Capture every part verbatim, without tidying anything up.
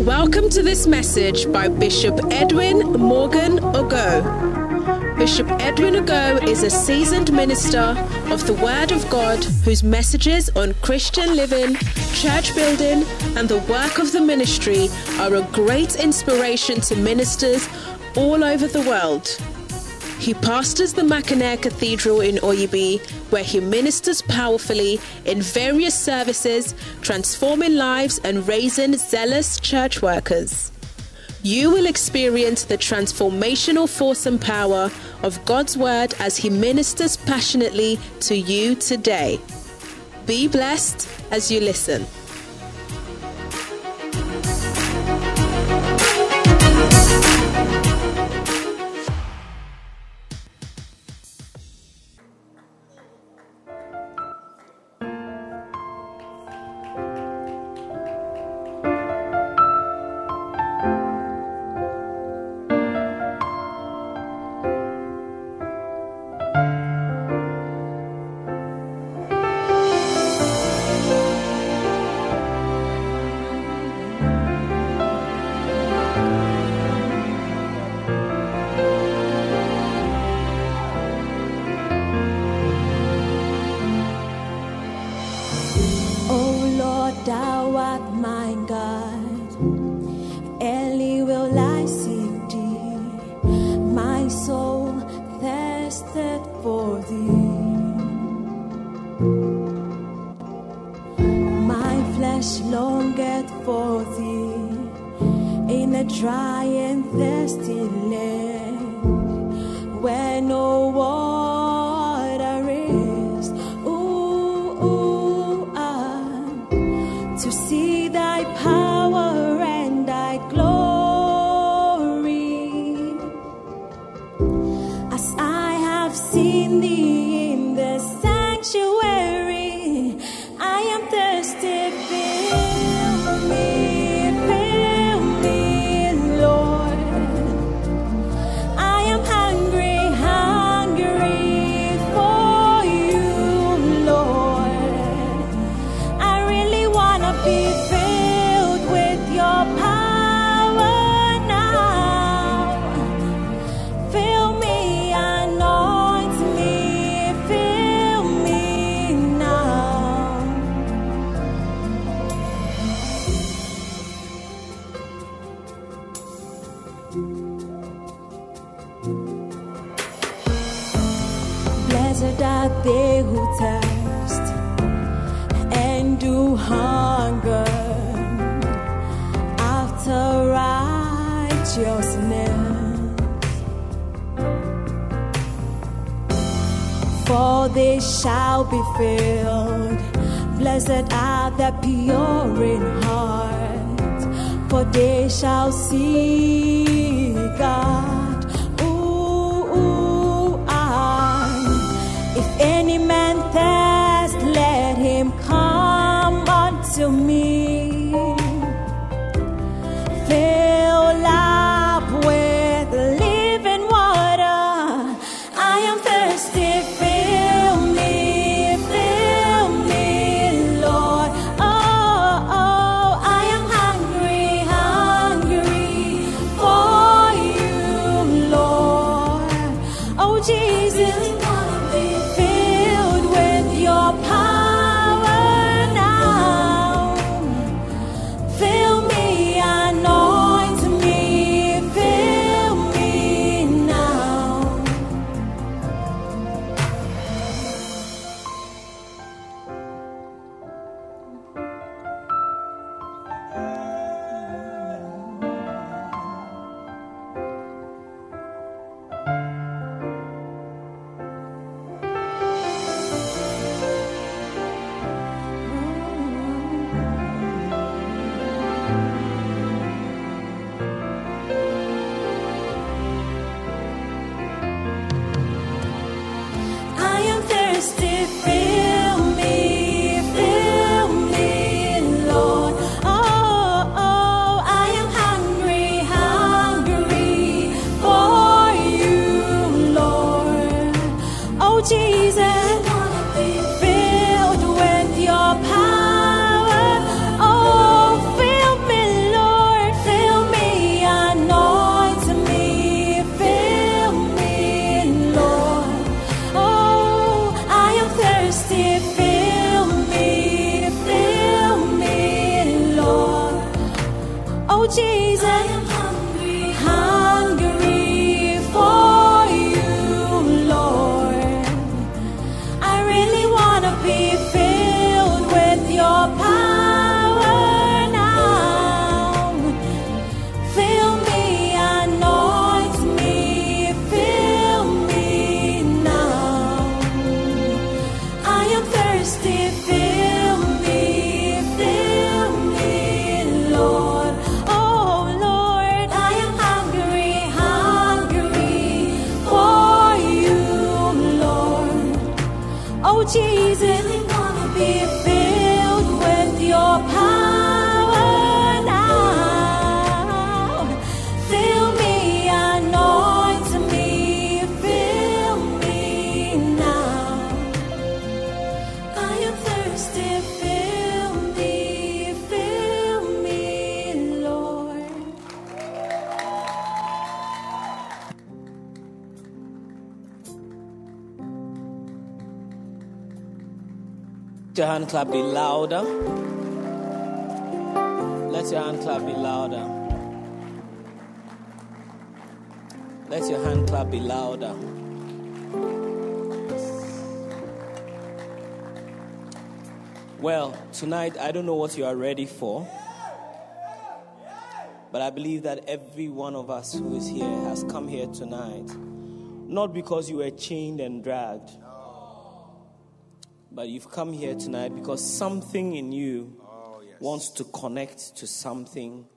Welcome to this message by Bishop Edwin Morgan Ogo. Bishop Edwin Ogo is a seasoned minister of the Word of God whose messages on Christian living, church building, and the work of the ministry are a great inspiration to ministers all over the world. He pastors the Mackinac Cathedral in Oyibi, where he ministers powerfully in various services, transforming lives and raising zealous church workers. You will experience the transformational force and power of God's Word as he ministers passionately to you today. Be blessed as you listen. Blessed are they who thirst and do hunger after righteousness, for they shall be filled. Blessed are the pure in heart, for they shall see God. Any man thirst, let him come unto me. Fill up with living water. I am thirsty, fill me, fill me, Lord. Oh, oh, I am hungry, hungry for you, Lord. Oh, Jesus. Filled with your power, oh, fill me, Lord, Oh Jesus, I am hungry, hungry for you, Lord. I really want to be filled with your power now. Fill me, anoint me, fill me now. I am thirsty, fill me, fill me, Lord. Oh Lord, I am hungry, hungry for you, Lord. Oh Jesus, I wanna be filled with your power now. Fill me, anoint me, fill me now. I am thirsty, fill me, fill me, Lord. Let your hand clap be louder. Let your hand clap be louder. Let your hand clap be louder. Well, tonight I don't know what you are ready for, but I believe that every one of us who is here has come here tonight, not because you were chained and dragged, but you've come here tonight because something in you Oh, yes. wants to connect to something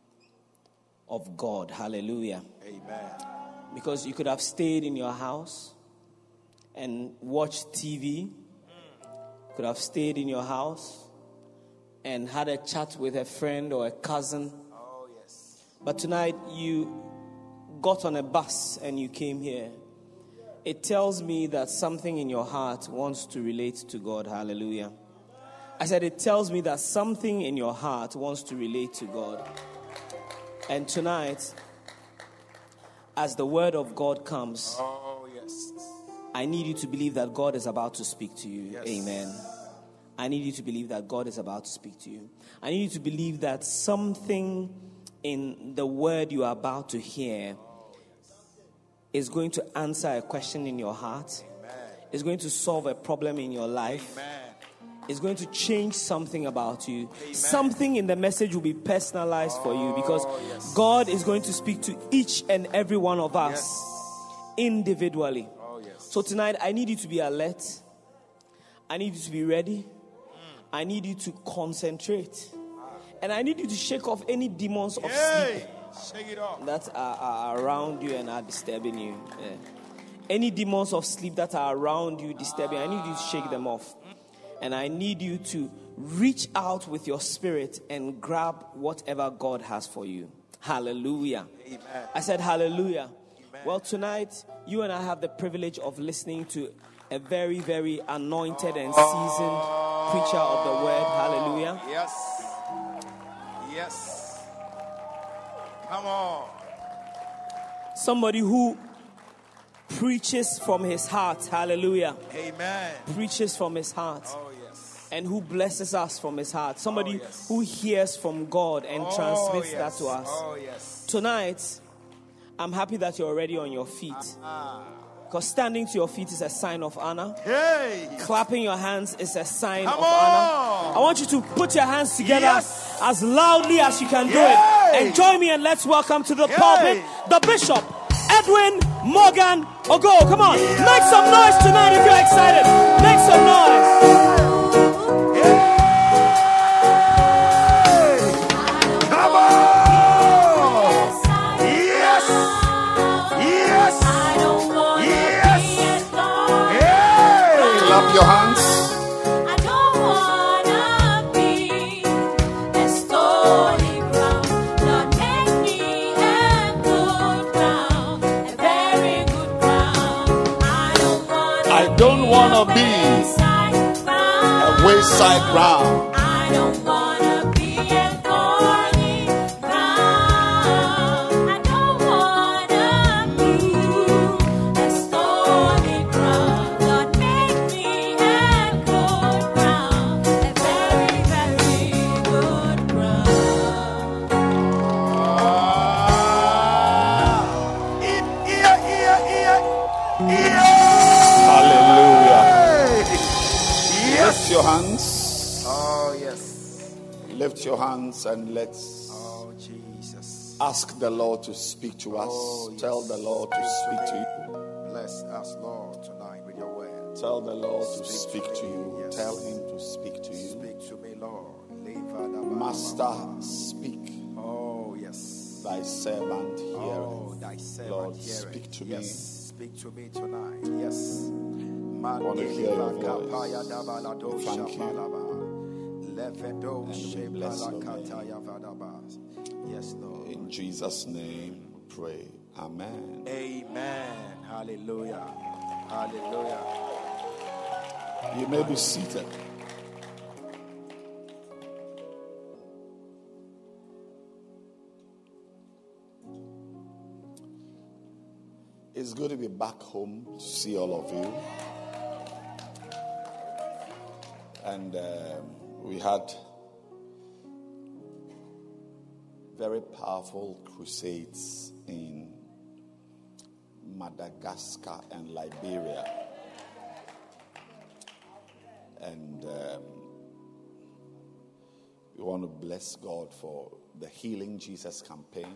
of God. Hallelujah. Amen. Because you could have stayed in your house and watched T V. Could have stayed in your house and had a chat with a friend or a cousin. Oh, yes. But tonight you got on a bus and you came here. It tells me that something in your heart wants to relate to God. Hallelujah. I said it tells me that something in your heart wants to relate to God. And tonight, as the word of God comes, Oh, yes. I need you to believe that God is about to speak to you. Yes. Amen. I need you to believe that God is about to speak to you. I need you to believe that something in the word you are about to hear is going to answer a question in your heart. Amen. Is going to solve a problem in your life. Amen. Is going to change something about you. Amen. Something in the message will be personalized for you because Oh, yes. God is going to speak to each and every one of us Yes. individually. Oh, yes. So tonight, I need you to be alert. I need you to be ready. I need you to concentrate. And I need you to shake off any demons of sleep Yay! Shake it off. that are, are around you and are disturbing you. Yeah. Any demons of sleep that are around you disturbing, I need you to shake them off. And I need you to reach out with your spirit and grab whatever God has for you. Hallelujah. Amen. I said hallelujah. Amen. Well, tonight, you and I have the privilege of listening to a very, very anointed and seasoned preacher of the word. Hallelujah. Yes. Yes. Come on. Somebody who preaches from his heart. Hallelujah. Amen. Preaches from his heart. Oh, yes. And who blesses us from his heart. Somebody Oh, yes. who hears from God and Oh, transmits yes. that to us. Oh, yes. Tonight, I'm happy that you're already on your feet. Ah. Because standing to your feet is a sign of honor. Hey. Clapping your hands is a sign Come of on. honor. I want you to put your hands together Yes. as loudly as you can do Yay. it. And join me and let's welcome to the Yay. pulpit the Bishop Edwin Morgan Ogo. Come on, make some noise tonight if you're excited. Make some noise. Hey. Come on. Yes. Yes. I don't wanna Yes. be alone. Hey. Clap your hands. I don't wanna be a stony ground. Lord, make me a good ground, a very good ground. I don't wanna I don't wanna be be a wayside ground. a wayside ground. I don't wanna be a thorny ground. I don't wanna be a stony ground. Lord, make me a good ground, a very, very good ground. Lift your hands and let's Oh, Jesus. ask the Lord to speak to us. Oh, yes. Tell the Lord to speak to you. Bless us, Lord, tonight with your word. Tell the Lord to Speak speak to to me, you. yes. Tell him to speak to you. Speak to me, Lord. Leave Master, speak. Oh, yes. Thy servant Oh, heareth. thy servant Lord, heareth. speak to yes. me. Speak to me tonight. Yes. I want to hear your voice. We thank you. And we bless your name. Yes, Lord. In Jesus' name we pray. Amen. Amen. Hallelujah. Hallelujah. You may be seated. It's good to be back home to see all of you. And um, we had very powerful crusades in Madagascar and Liberia. And um, we want to bless God for the Healing Jesus campaign.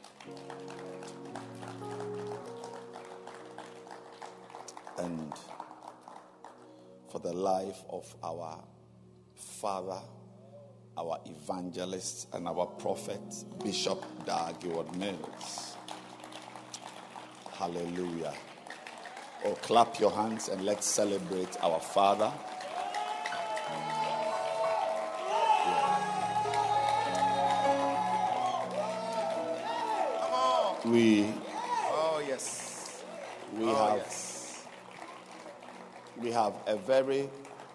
And for the life of our father, our evangelist, and our prophet, Bishop Dag Heward-Mills. Hallelujah. Oh, clap your hands and let's celebrate our father. Come on. We, Oh, yes. we Oh, have yes. we have a very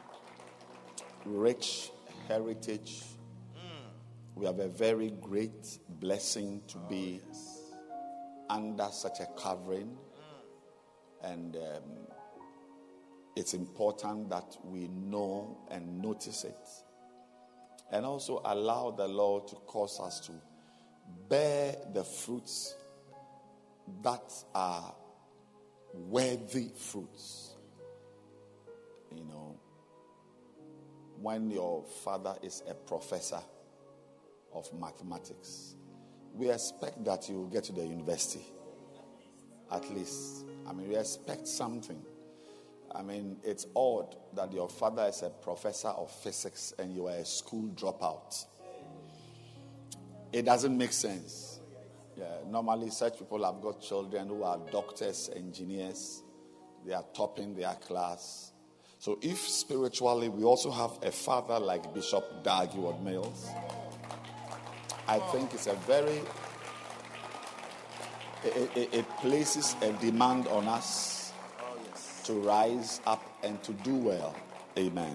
rich heritage. We have a very great blessing to be under such a covering. And um, it's important that we know and notice it. And also allow the Lord to cause us to bear the fruits that are worthy fruits. You know, when your father is a professor of mathematics, we expect that you will get to the university. At least. I mean, we expect something. I mean, it's odd that your father is a professor of physics and you are a school dropout. It doesn't make sense. Yeah, normally such people have got children who are doctors, engineers. They are topping their class. So if spiritually we also have a father like Bishop Dag Heward-Mills, I think it's a very, it, it, it places a demand on us to rise up and to do well. Amen.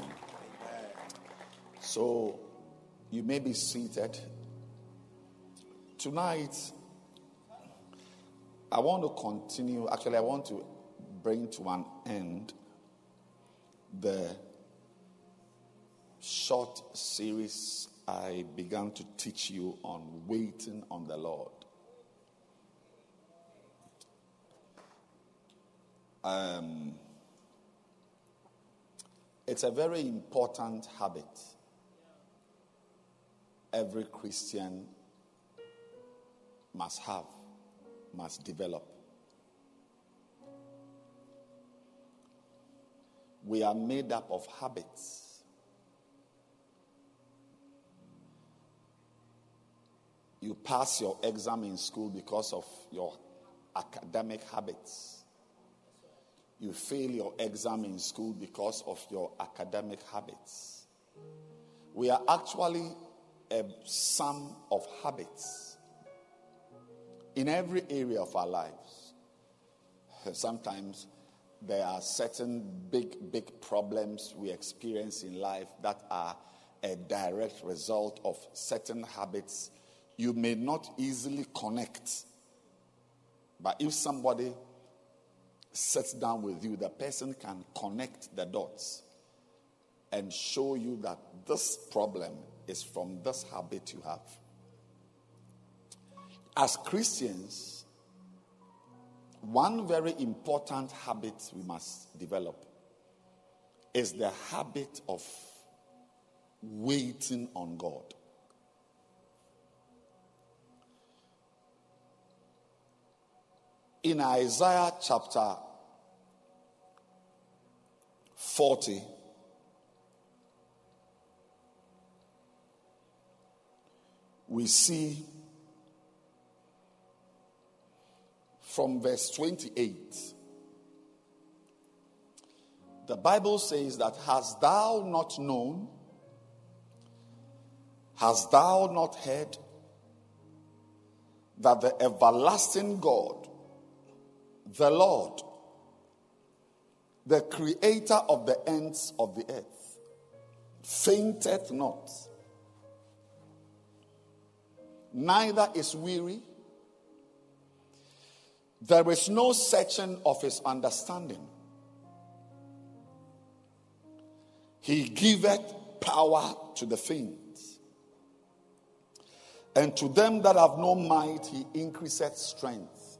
So you may be seated. Tonight, I want to continue. Actually, I want to bring to an end the short series I began to teach you on waiting on the Lord. Um, it's a very important habit every Christian must have, must develop. We are made up of habits. You pass your exam in school because of your academic habits. You fail your exam in school because of your academic habits. We are actually a sum of habits in every area of our lives. Sometimes there are certain big, big problems we experience in life that are a direct result of certain habits you may not easily connect. But if somebody sits down with you, the person can connect the dots and show you that this problem is from this habit you have. As Christians, one very important habit we must develop is the habit of waiting on God. in Isaiah chapter forty, we see from verse twenty-eight, the Bible says that, hast thou not known, hast thou not heard, that the everlasting God, the Lord, the creator of the ends of the earth, fainteth not, neither is weary. There is no searching of his understanding. He giveth power to the faint, and to them that have no might he increaseth strength.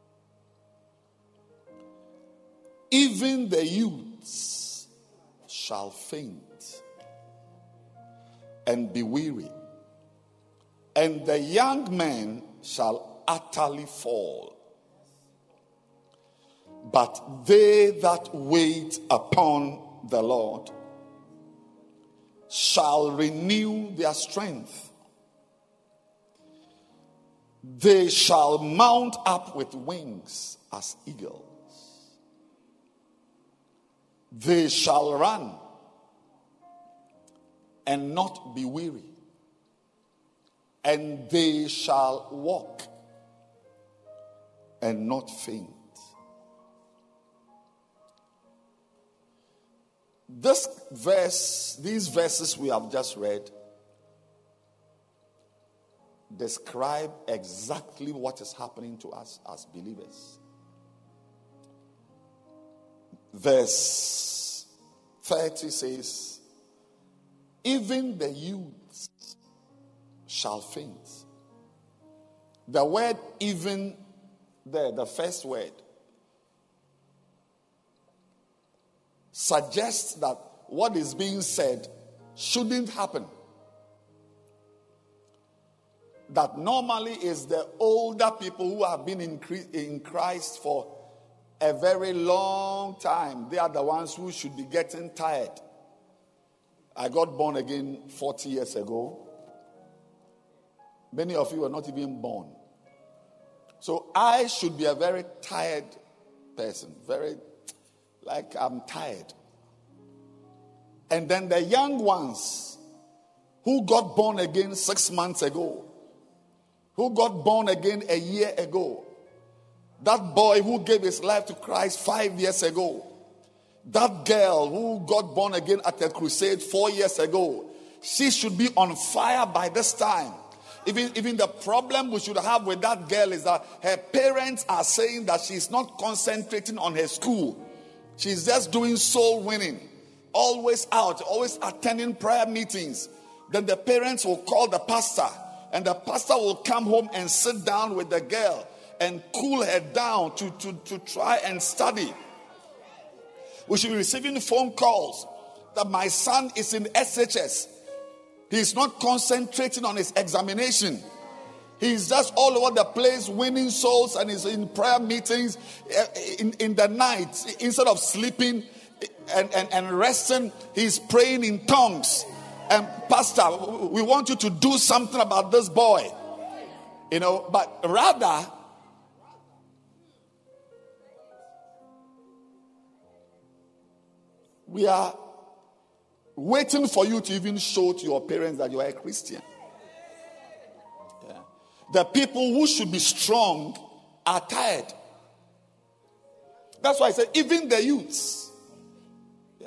Even the youths shall faint and be weary, and the young men shall utterly fall. But they that wait upon the Lord shall renew their strength. They shall mount up with wings as eagles. They shall run and not be weary, and they shall walk and not faint. This verse, these verses we have just read, describe exactly what is happening to us as believers. Verse thirty says, even the youths shall faint. The word even there, the first word, suggests that what is being said shouldn't happen. That normally is the older people who have been in Christ for a very long time. They are the ones who should be getting tired. I got born again forty years ago. Many of you were not even born. So I should be a very tired person. Very, like I'm tired. And then the young ones who got born again six months ago, who got born again a year ago, that boy who gave his life to Christ five years ago, that girl who got born again at a crusade four years ago, she should be on fire by this time. Even, even the problem we should have with that girl is that her parents are saying that she's not concentrating on her school. She's just doing soul winning. Always out, always attending prayer meetings. Then the parents will call the pastor, and the pastor will come home and sit down with the girl and cool her down to, to, to try and study. We should be receiving phone calls that my son is in S H S. He's not concentrating on his examination. He's just all over the place winning souls, and he's in prayer meetings in, in the night. Instead of sleeping and, and, and resting, he's praying in tongues. And pastor, we want you to do something about this boy. You know, but rather, we are waiting for you to even show to your parents that you are a Christian. Yeah. The people who should be strong are tired. That's why I said, even the youths. Yeah.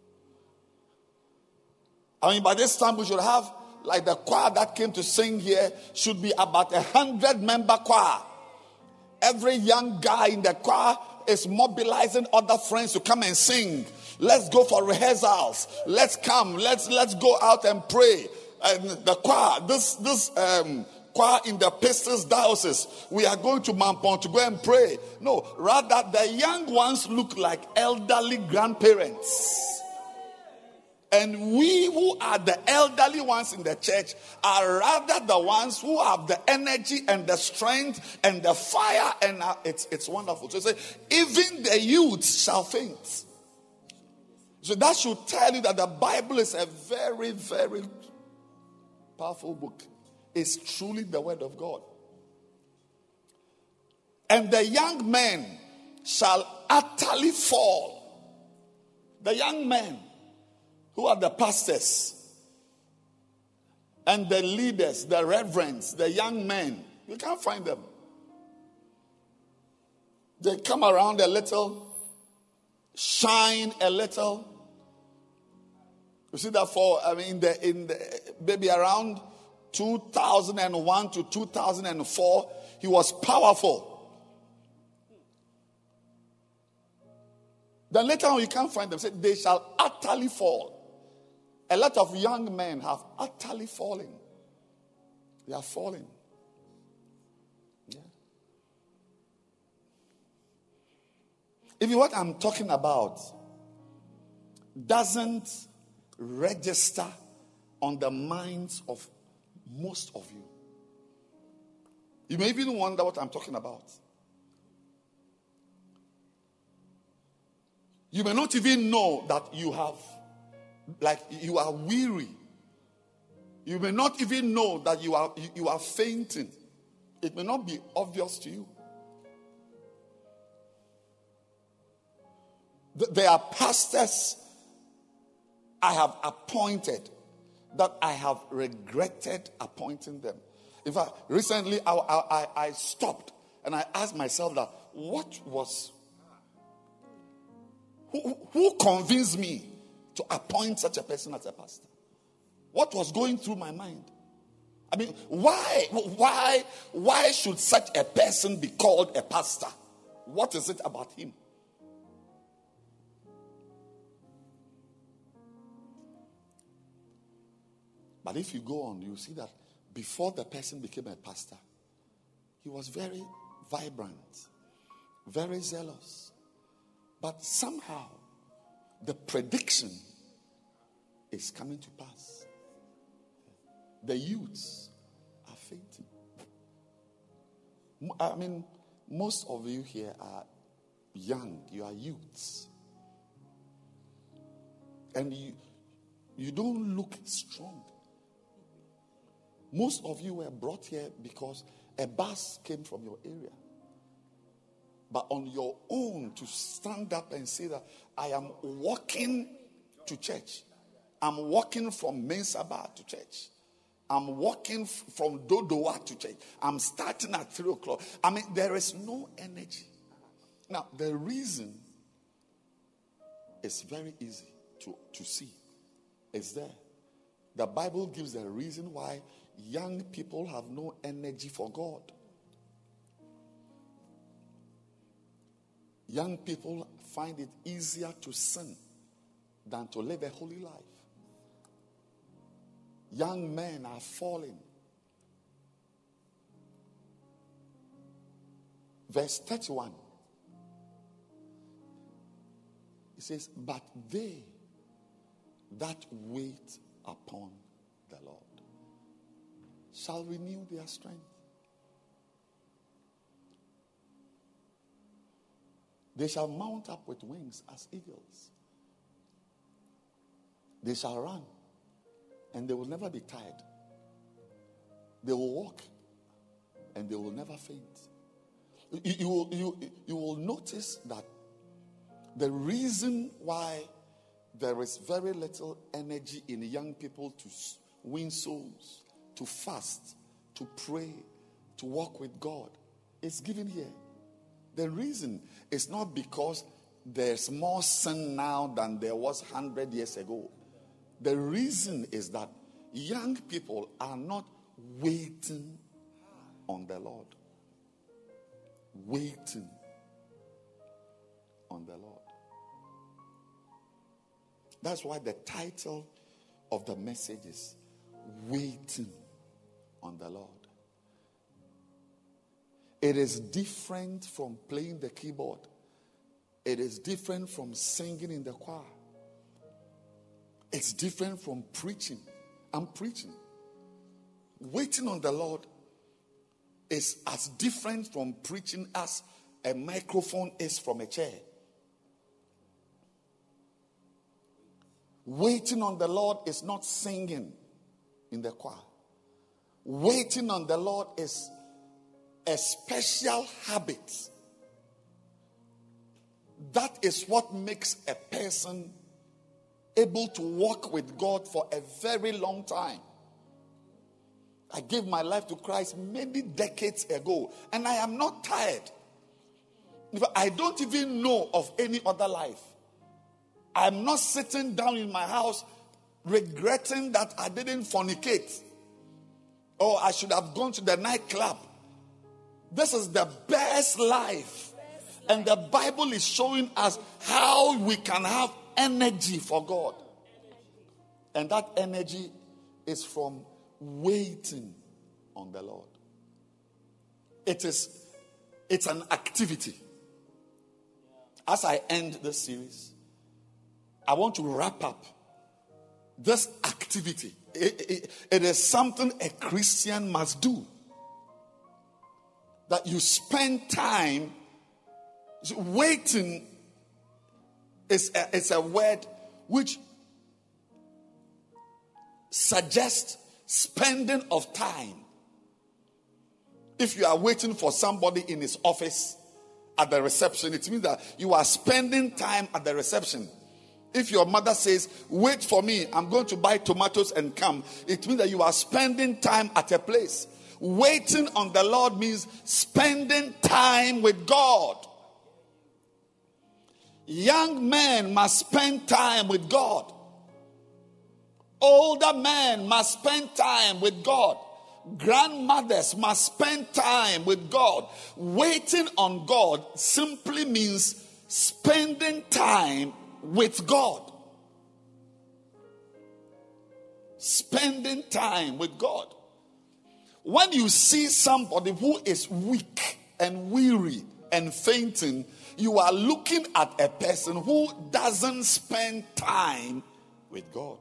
I mean, by this time we should have, like the choir that came to sing here, should be about a hundred member choir. Every young guy in the choir is mobilizing other friends to come and sing. Let's go for rehearsals. Let's come. Let's let's go out and pray. And the choir, this this um, choir in the Pistons Diocese, we are going to Mampong to go and pray. No, rather the young ones look like elderly grandparents. And we who are the elderly ones in the church are rather the ones who have the energy and the strength and the fire. And uh, it's, it's wonderful. So it says, even the youth shall faint. So that should tell you that the Bible is a very, very powerful book. It's truly the word of God. And the young men shall utterly fall. The young men who are the pastors and the leaders, the reverends, the young men, you can't find them. They come around a little, shine a little. You see that for, I mean, in the, in the, maybe around two thousand one to two thousand four, he was powerful. Then later on, you can't find them. Say, they shall utterly fall. A lot of young men have utterly fallen. They are falling. Yeah. If what I'm talking about doesn't register on the minds of most of you, you may even wonder what I'm talking about. You may not even know that you have, like you are weary. You may not even know that you are you are fainting. It may not be obvious to you. There are pastors I have appointed that I have regretted appointing them. In fact, recently I, I, I stopped and I asked myself that what was, who, who convinced me to appoint such a person as a pastor? What was going through my mind? I mean, why, why, why should such a person be called a pastor? What is it about him? But if you go on, you see that before the person became a pastor, he was very vibrant, very zealous. But somehow, the prediction is coming to pass. The youths are fainting. I mean, most of you here are young. You are youths. And you, you don't look strong. Most of you were brought here because a bus came from your area. But on your own to stand up and say that I am walking to church. I'm walking from Mensaba to church. I'm walking f- from Dodowa to church. I'm starting at three o'clock. I mean, there is no energy. Now, the reason is very easy to, to see. It's there. The Bible gives the reason why young people have no energy for God. Young people find it easier to sin than to live a holy life. Young men are falling. Verse thirty-one. It says, but they that wait upon the Lord shall renew their strength. They shall mount up with wings as eagles. They shall run, and they will never be tired. They will walk, and they will never faint. You, you, will, you, you will notice that the reason why there is very little energy in young people to win souls, to fast, to pray, to walk with God is given here. The reason is not because there's more sin now than there was one hundred years ago. The reason is that young people are not waiting on the Lord. Waiting on the Lord. That's why the title of the message is Waiting on the Lord. It is different from playing the keyboard. It is different from singing in the choir. It's different from preaching. I'm preaching. Waiting on the Lord is as different from preaching as a microphone is from a chair. Waiting on the Lord is not singing in the choir. Waiting on the Lord is a special habit. That is what makes a person able to walk with God for a very long time. I gave my life to Christ many decades ago, and I am not tired. I don't even know of any other life. I'm not sitting down in my house regretting that I didn't fornicate, or I should have gone to the nightclub. This is the best life. And the Bible is showing us how we can have energy for God. And that energy is from waiting on the Lord. It is, it's an activity. As I end this series, I want to wrap up this activity. It, it, it is something a Christian must do. That you spend time waiting. Is a, is a word which suggests spending of time. If you are waiting for somebody in his office at the reception, it means that you are spending time at the reception. If your mother says, wait for me, I'm going to buy tomatoes and come, it means that you are spending time at a place. Waiting on the Lord means spending time with God. Young men must spend time with God. Older men must spend time with God. Grandmothers must spend time with God. Waiting on God simply means spending time with God. Spending time with God. When you see somebody who is weak and weary and fainting, you are looking at a person who doesn't spend time with God.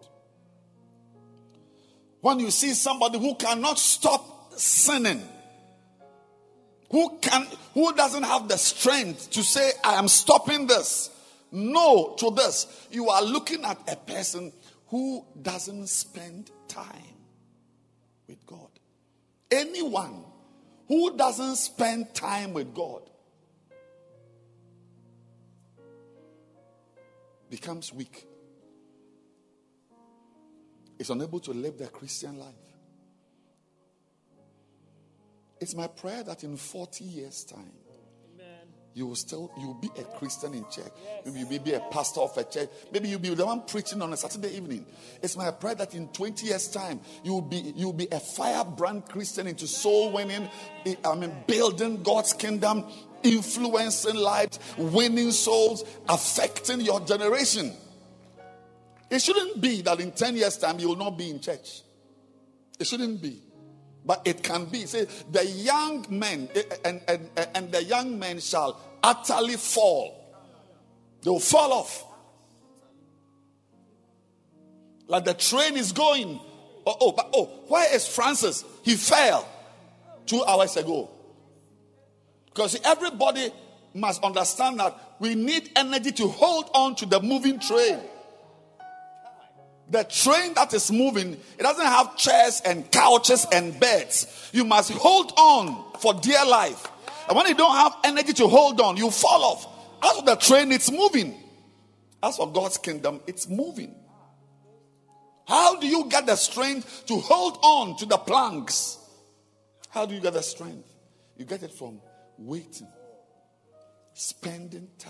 When you see somebody who cannot stop sinning, who can, who doesn't have the strength to say, I am stopping this, no to this, you are looking at a person who doesn't spend time with God. Anyone who doesn't spend time with God becomes weak. Is unable to live the Christian life. It's my prayer that in forty years' time, Amen. you will still you will be a Christian in church. Yes. Maybe you may be a pastor of a church. Maybe you'll be the one preaching on a Saturday evening. It's my prayer that in twenty years' time, you will be you will be a firebrand Christian into soul winning. I mean, building God's kingdom, influencing lives, winning souls, affecting your generation. It shouldn't be that in ten years' time you will not be in church. It shouldn't be. But it can be. Say, the young men and, and, and the young men shall utterly fall. They will fall off. Like the train is going. Oh, oh, but oh, where is Francis? He fell two hours ago. Because everybody must understand that we need energy to hold on to the moving train. The train that is moving, it doesn't have chairs and couches and beds. You must hold on for dear life. And when you don't have energy to hold on, you fall off. As for the train, it's moving. As for God's kingdom, it's moving. How do you get the strength to hold on to the planks? How do you get the strength? You get it from waiting. Spending time.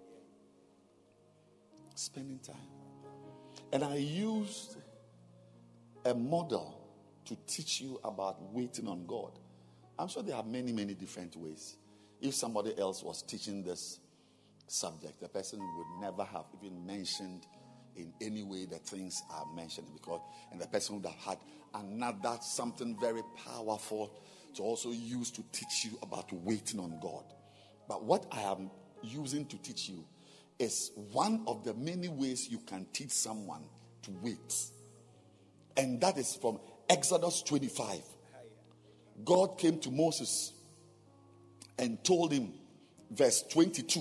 Spending time. And I used a model to teach you about waiting on God. I'm sure there are many, many different ways. If somebody else was teaching this subject, the person would never have even mentioned in any way the things are mentioned, because and the person would have had another something very powerful to also use to teach you about waiting on God. But what I am using to teach you is one of the many ways you can teach someone to wait. And that is from Exodus twenty-five. God came to Moses and told him, verse twenty-two.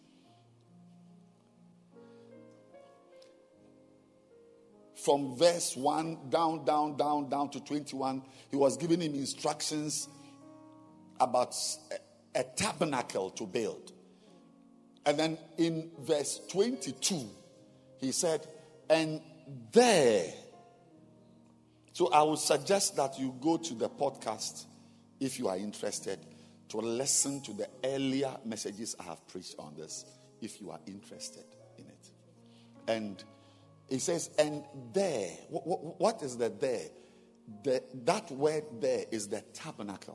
From verse one down, down, down, down to twenty-one, he was giving him instructions about a, a tabernacle to build. And then in verse twenty-two, he said, and there. So I would suggest that you go to the podcast, if you are interested, to listen to the earlier messages I have preached on this, if you are interested in it. And he says, and there, what, what is the there? The, that word there is the tabernacle.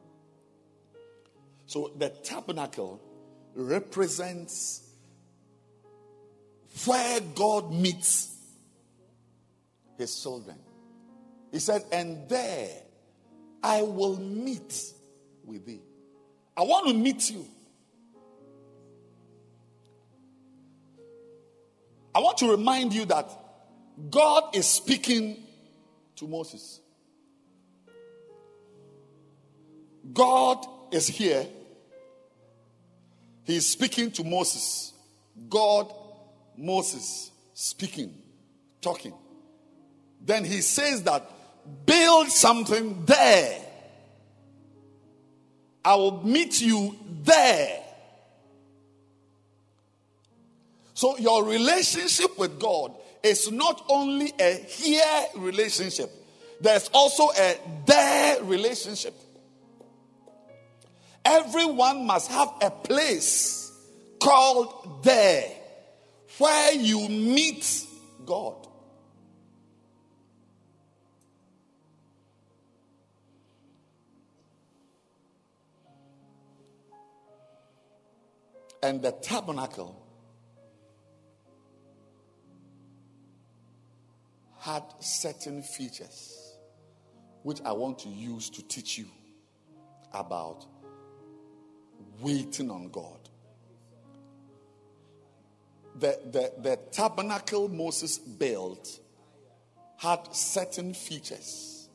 So the tabernacle represents where God meets his children. He said, and there I will meet with thee. I want to meet you. I want to remind you that God is speaking to Moses. God is here. He is speaking to Moses. God, Moses, speaking, talking. Then he says that build something there. I will meet you there. So your relationship with God is not only a here relationship, there's also a there relationship. Everyone must have a place called there where you meet God. And the tabernacle had certain features which I want to use to teach you about waiting on God. The, the, the tabernacle Moses built had certain features.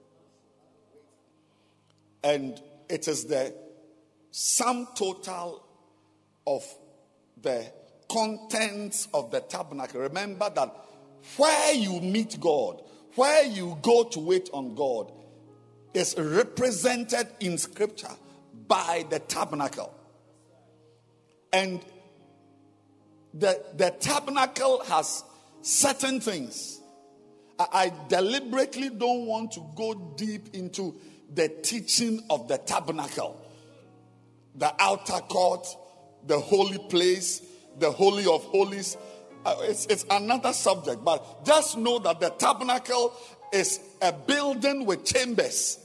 And it is the sum total of the contents of the tabernacle. Remember that where you meet God, where you go to wait on God, is represented in Scripture by the tabernacle. And the, the tabernacle has certain things. I, I deliberately don't want to go deep into the teaching of the tabernacle. The outer court, the holy place, the holy of holies. Uh, it's, it's another subject, but just know that the tabernacle is a building with chambers.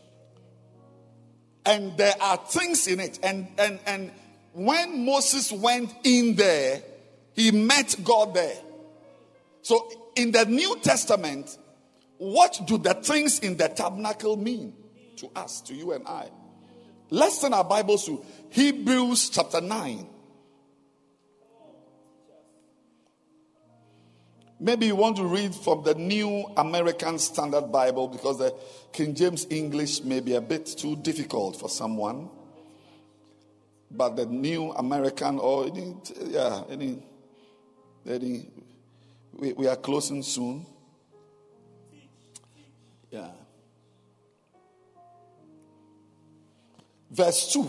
And there are things in it. And, and, and when Moses went in there, he met God there. So in the New Testament, what do the things in the tabernacle mean to us, to you and I? Let's turn our Bibles to Hebrews chapter nine. Maybe you want to read from the New American Standard Bible because the King James English may be a bit too difficult for someone. But the New American or any, yeah, any, any we, we are closing soon. Yeah. Verse two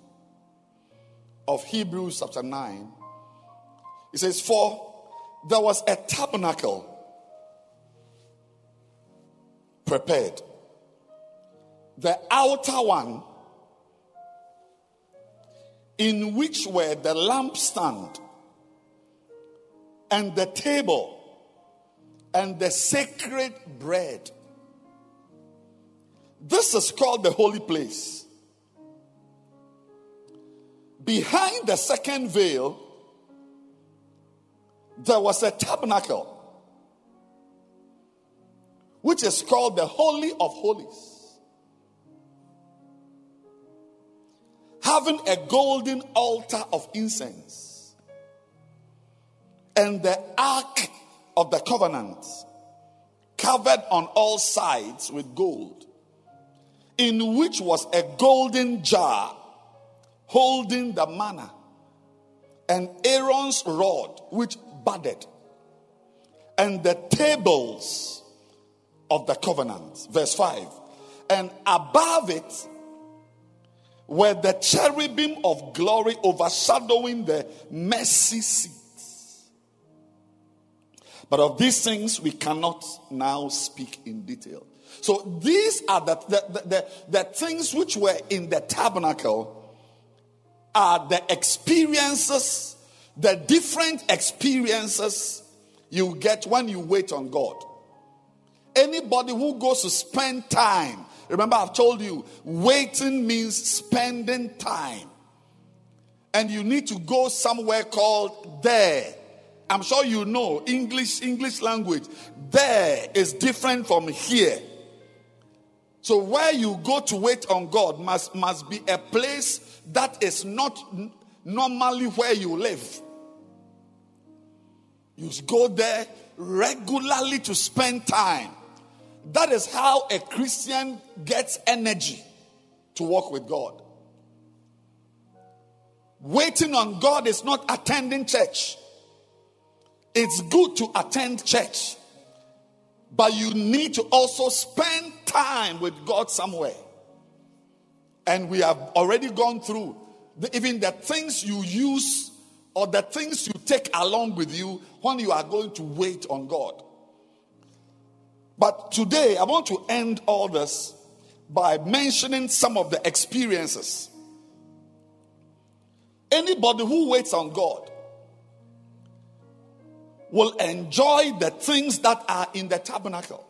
of Hebrews chapter nine. It says, for there was a tabernacle prepared. The outer one, in which were the lampstand and the table and the sacred bread. This is called the holy place. Behind the second veil, there was a tabernacle, which is called the Holy of Holies, having a golden altar of incense, and the ark of the covenant, covered on all sides with gold, in which was a golden jar holding the manna, and Aaron's rod which budded, and the tables of the covenant. Verse five. And above it were the cherubim of glory overshadowing the mercy seat. But of these things we cannot now speak in detail. So these are the, the, the, the, the things which were in the tabernacle, are the experiences, the different experiences you get when you wait on God. Anybody who goes to spend time, remember I've told you, waiting means spending time. And you need to go somewhere called there. I'm sure you know English, English language. There is different from here. So where you go to wait on God must, must be a place that is not n- normally where you live. You go there regularly to spend time. That is how a Christian gets energy to walk with God. Waiting on God is not attending church. It's good to attend church, but you need to also spend time with God somewhere. And we have already gone through the, even the things you use or the things you take along with you when you are going to wait on God. But today I want to end all this by mentioning some of the experiences. Anybody who waits on God will enjoy the things that are in the tabernacle.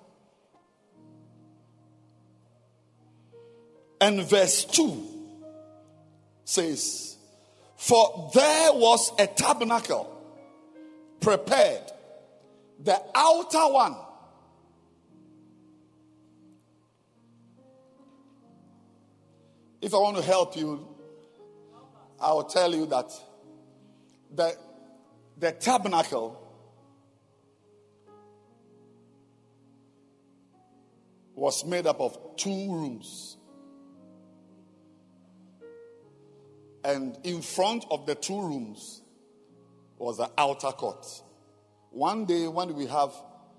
And verse two says, for there was a tabernacle prepared, the outer one, if I want to help you, I will tell you that the, the tabernacle was made up of two rooms. And in front of the two rooms was the outer court. One day when we have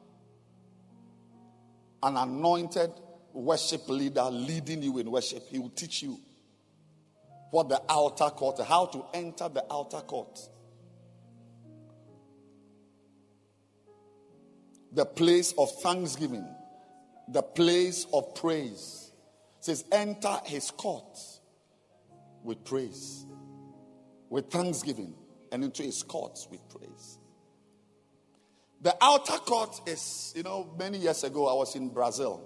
an anointed worship leader leading you in worship, he will teach you what the outer court, how to enter the outer court. The place of thanksgiving, the place of praise. It says, enter his court with praise, with thanksgiving, and into his courts with praise. The outer court is, you know, many years ago I was in Brazil.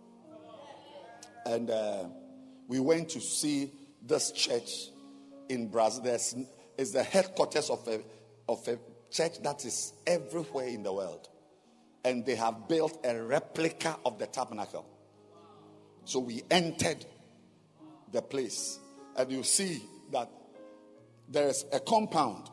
And uh, we went to see this church in Brazil. There's, it's the headquarters of a, of a church that is everywhere in the world. And they have built a replica of the tabernacle. So we entered the place. And you see that there is a compound.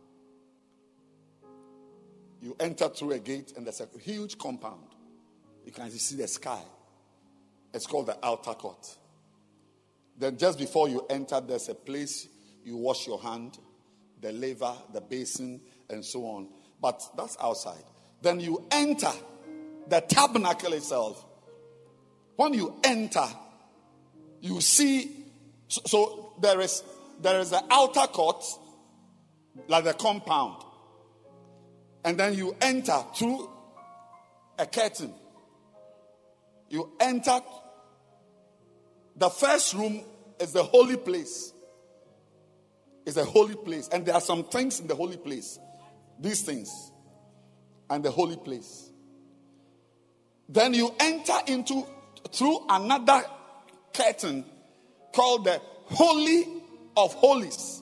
You enter through a gate and there's a huge compound. You can see the sky. It's called the outer court. Then just before you enter, there's a place you wash your hand, the laver, the basin, and so on. But that's outside. Then you enter the tabernacle itself. When you enter, you see, so, so there is there is an outer court, like the compound. And then you enter through a curtain. You enter. The first room is the holy place. It's a holy place. And there are some things in the holy place. These things. And the holy place. Then you enter into, through another curtain called the Holy of Holies.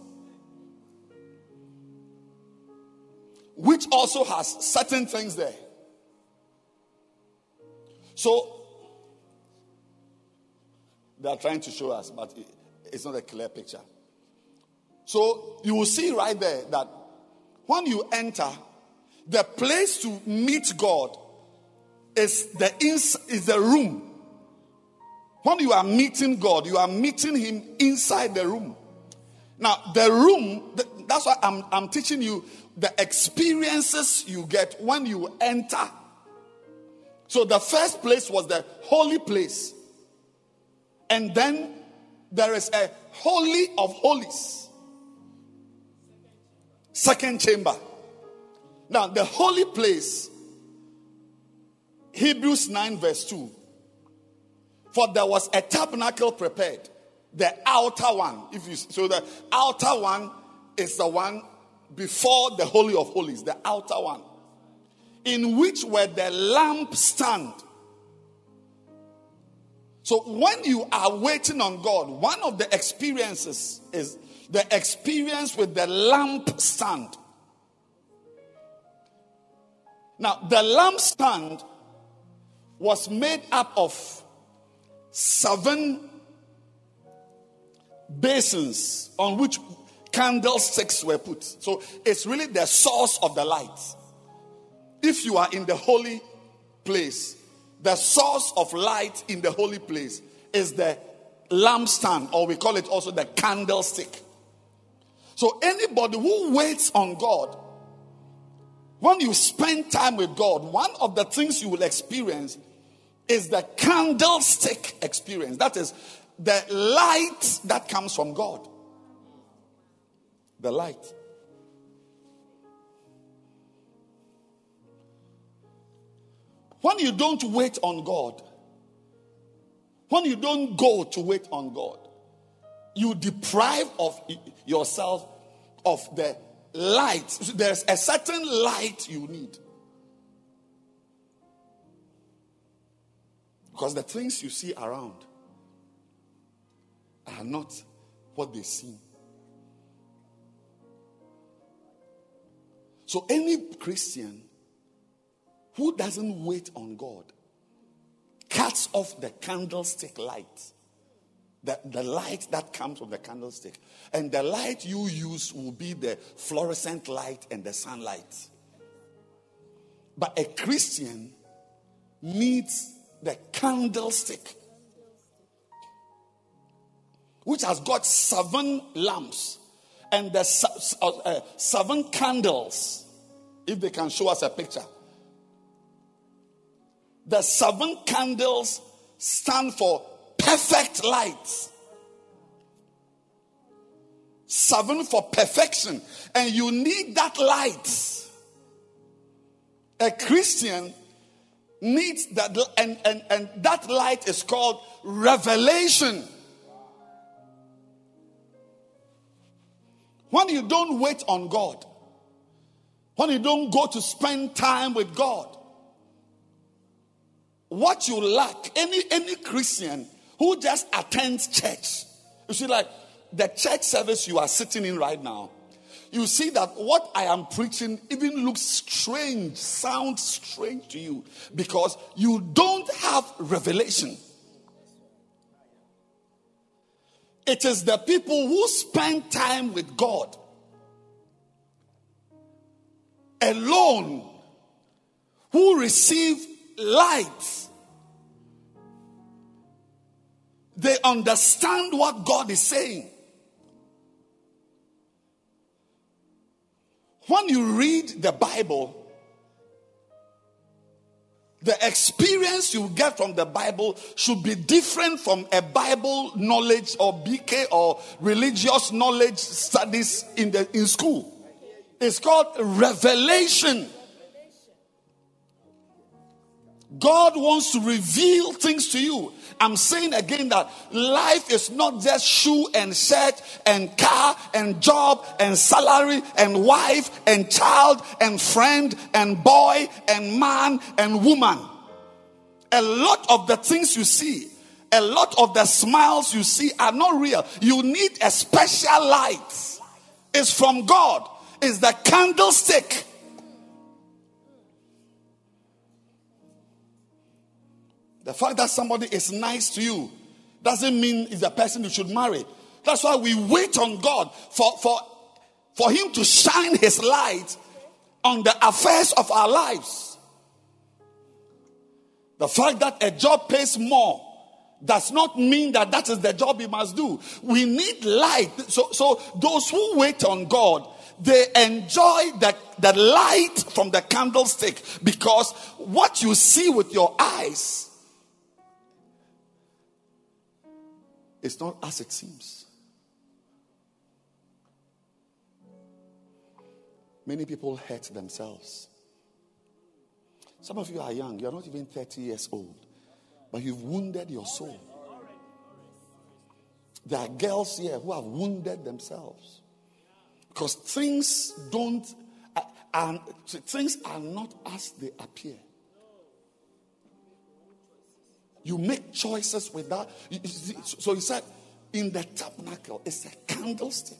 Which also has certain things there. So, they are trying to show us, but it, it's not a clear picture. So you will see right there that when you enter, The place to meet God is the ins- is the room. When you are meeting God, you are meeting him inside the room. Now, the room, that's why I'm, I'm teaching you the experiences you get when you enter. So the first place was the holy place. And then there is a holy of holies. Second chamber. Now, the holy place, Hebrews nine verse two. For there was a tabernacle prepared, the outer one. If you so the outer one is the one before the Holy of Holies, the outer one, in which were the lampstand. So when you are waiting on God, one of the experiences is the experience with the lampstand. Now, the lampstand was made up of seven basins on which candlesticks were put. So it's really the source of the light. If you are in the holy place, the source of light in the holy place is the lampstand, or we call it also the candlestick. So anybody who waits on God, when you spend time with God, one of the things you will experience is the candlestick experience. That is the light that comes from God. The light. When you don't wait on God, when you don't go to wait on God, you deprive of yourself of the light. There's a certain light you need. Because the things you see around are not what they seem. So any Christian who doesn't wait on God cuts off the candlestick light. The, the light that comes from the candlestick. And the light you use will be the fluorescent light and the sunlight. But a Christian needs the candlestick, which has got seven lamps and the uh, uh, seven candles. If they can show us a picture. The seven candles stand for perfect light. Seven for perfection. And you need that light. A Christian needs that, and, and, and that light is called revelation. When you don't wait on God, when you don't go to spend time with God, what you lack, any any Christian who just attends church, you see, like the church service you are sitting in right now, you see that what I am preaching even looks strange, sounds strange to you, because you don't have revelation. It is the people who spend time with God alone who receive light. They understand what God is saying. When you read the Bible, the experience you get from the Bible should be different from a Bible knowledge or B K or religious knowledge studies in the in school. It's called revelation. God wants to reveal things to you. I'm saying again that life is not just shoe and shirt and car and job and salary and wife and child and friend and boy and man and woman. A lot of the things you see, a lot of the smiles you see are not real. You need a special light. It's from God. It's the candlestick. The fact that somebody is nice to you doesn't mean it's the person you should marry. That's why we wait on God for, for, for him to shine his light on the affairs of our lives. The fact that a job pays more does not mean that that is the job we must do. We need light. So, so those who wait on God, they enjoy the, the light from the candlestick, because what you see with your eyes is not as it seems. Many people hurt themselves. Some of you are young. You are not even thirty years old. But you've wounded your soul. There are girls here who have wounded themselves. Because things don't, uh, and things are not as they appear. You make choices without. You, you see, so he said, in the tabernacle, it's a candlestick.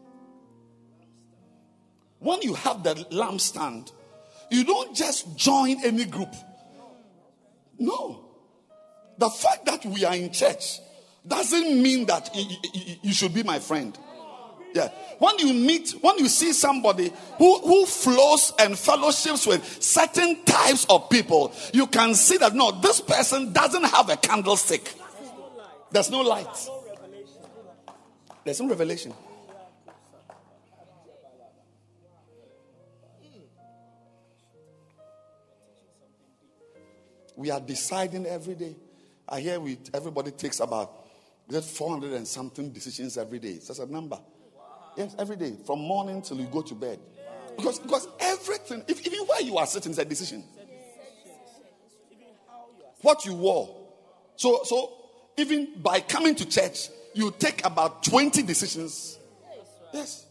When you have the lampstand, you don't just join any group. No. The fact that we are in church doesn't mean that you, you, you should be my friend. Yeah. When you meet, when you see somebody who, who flows and fellowships with certain types of people, you can see that no, this person doesn't have a candlestick. There's no light. There's no revelation. We are deciding every day. I hear we everybody takes about four hundred and something decisions every day. That's a number. Yes, every day, from morning till you go to bed. Because because everything, if, even where you are sitting is a decision. What you wore. So so even by coming to church, you take about twenty decisions. Yes.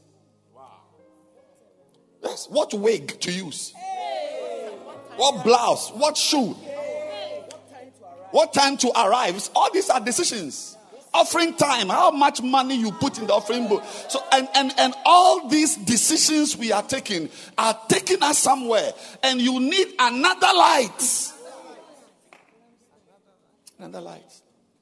Yes. What wig to use? What blouse? What shoe? What time to arrive? All these are decisions. Offering time, how much money you put in the offering book. So and, and, and all these decisions we are taking are taking us somewhere. And you need another light. Another light.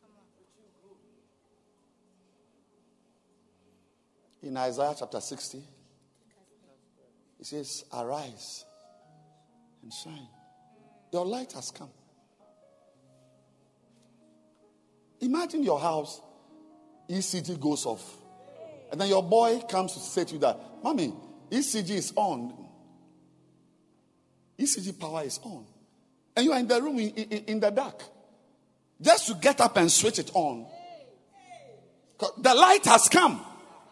In Isaiah chapter sixty, it says, arise and shine. Your light has come. Imagine your house, E C G goes off. And then your boy comes to say to you that, Mommy, E C G is on. E C G power is on. And you are in the room in, in, in the dark. Just to get up and switch it on. The light has come.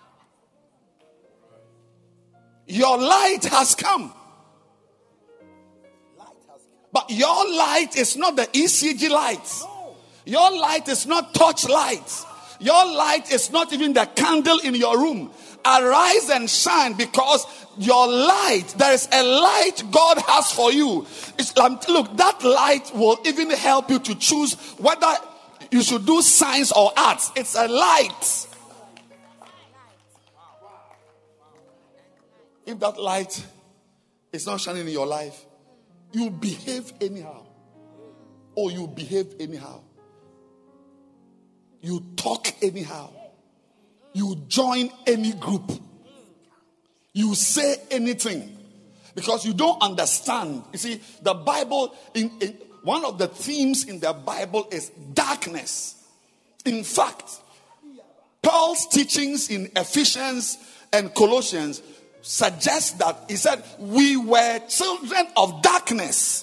Your light has come. But your light is not the E C G light. Your light is not torch light. Your light is not even the candle in your room. Arise and shine, because your light, there is a light God has for you. It's, um, look, that light will even help you to choose whether you should do science or arts. It's a light. If that light is not shining in your life, you behave anyhow. Or you behave anyhow. You talk anyhow. You join any group. You say anything. Because you don't understand. You see, the Bible, in, in one of the themes in the Bible is darkness. In fact, Paul's teachings in Ephesians and Colossians suggest that he said, we were children of darkness.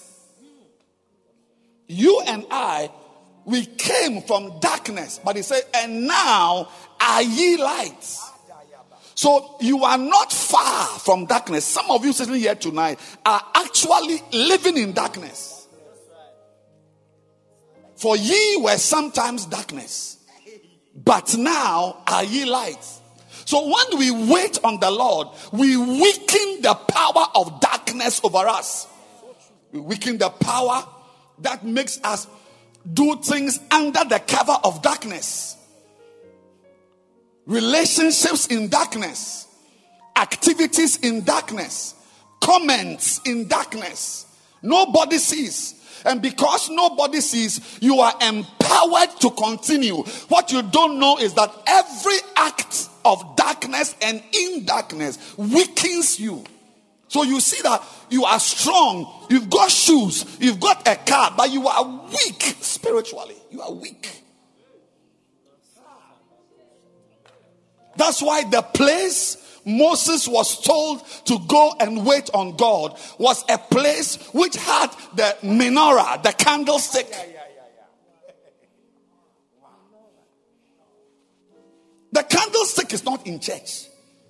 You and I, we came from darkness. But he said, and now are ye lights. So you are not far from darkness. Some of you sitting here tonight are actually living in darkness. For ye were sometimes darkness, but now are ye lights. So when we wait on the Lord, we weaken the power of darkness over us. We weaken the power that makes us do things under the cover of darkness. Relationships in darkness. Activities in darkness. Comments in darkness. Nobody sees. And because nobody sees, you are empowered to continue. What you don't know is that every act of darkness and in darkness weakens you. So you see that you are strong, you've got shoes, you've got a car, but you are weak spiritually. You are weak. That's why the place Moses was told to go and wait on God was a place which had the menorah, the candlestick. The candlestick is not in church.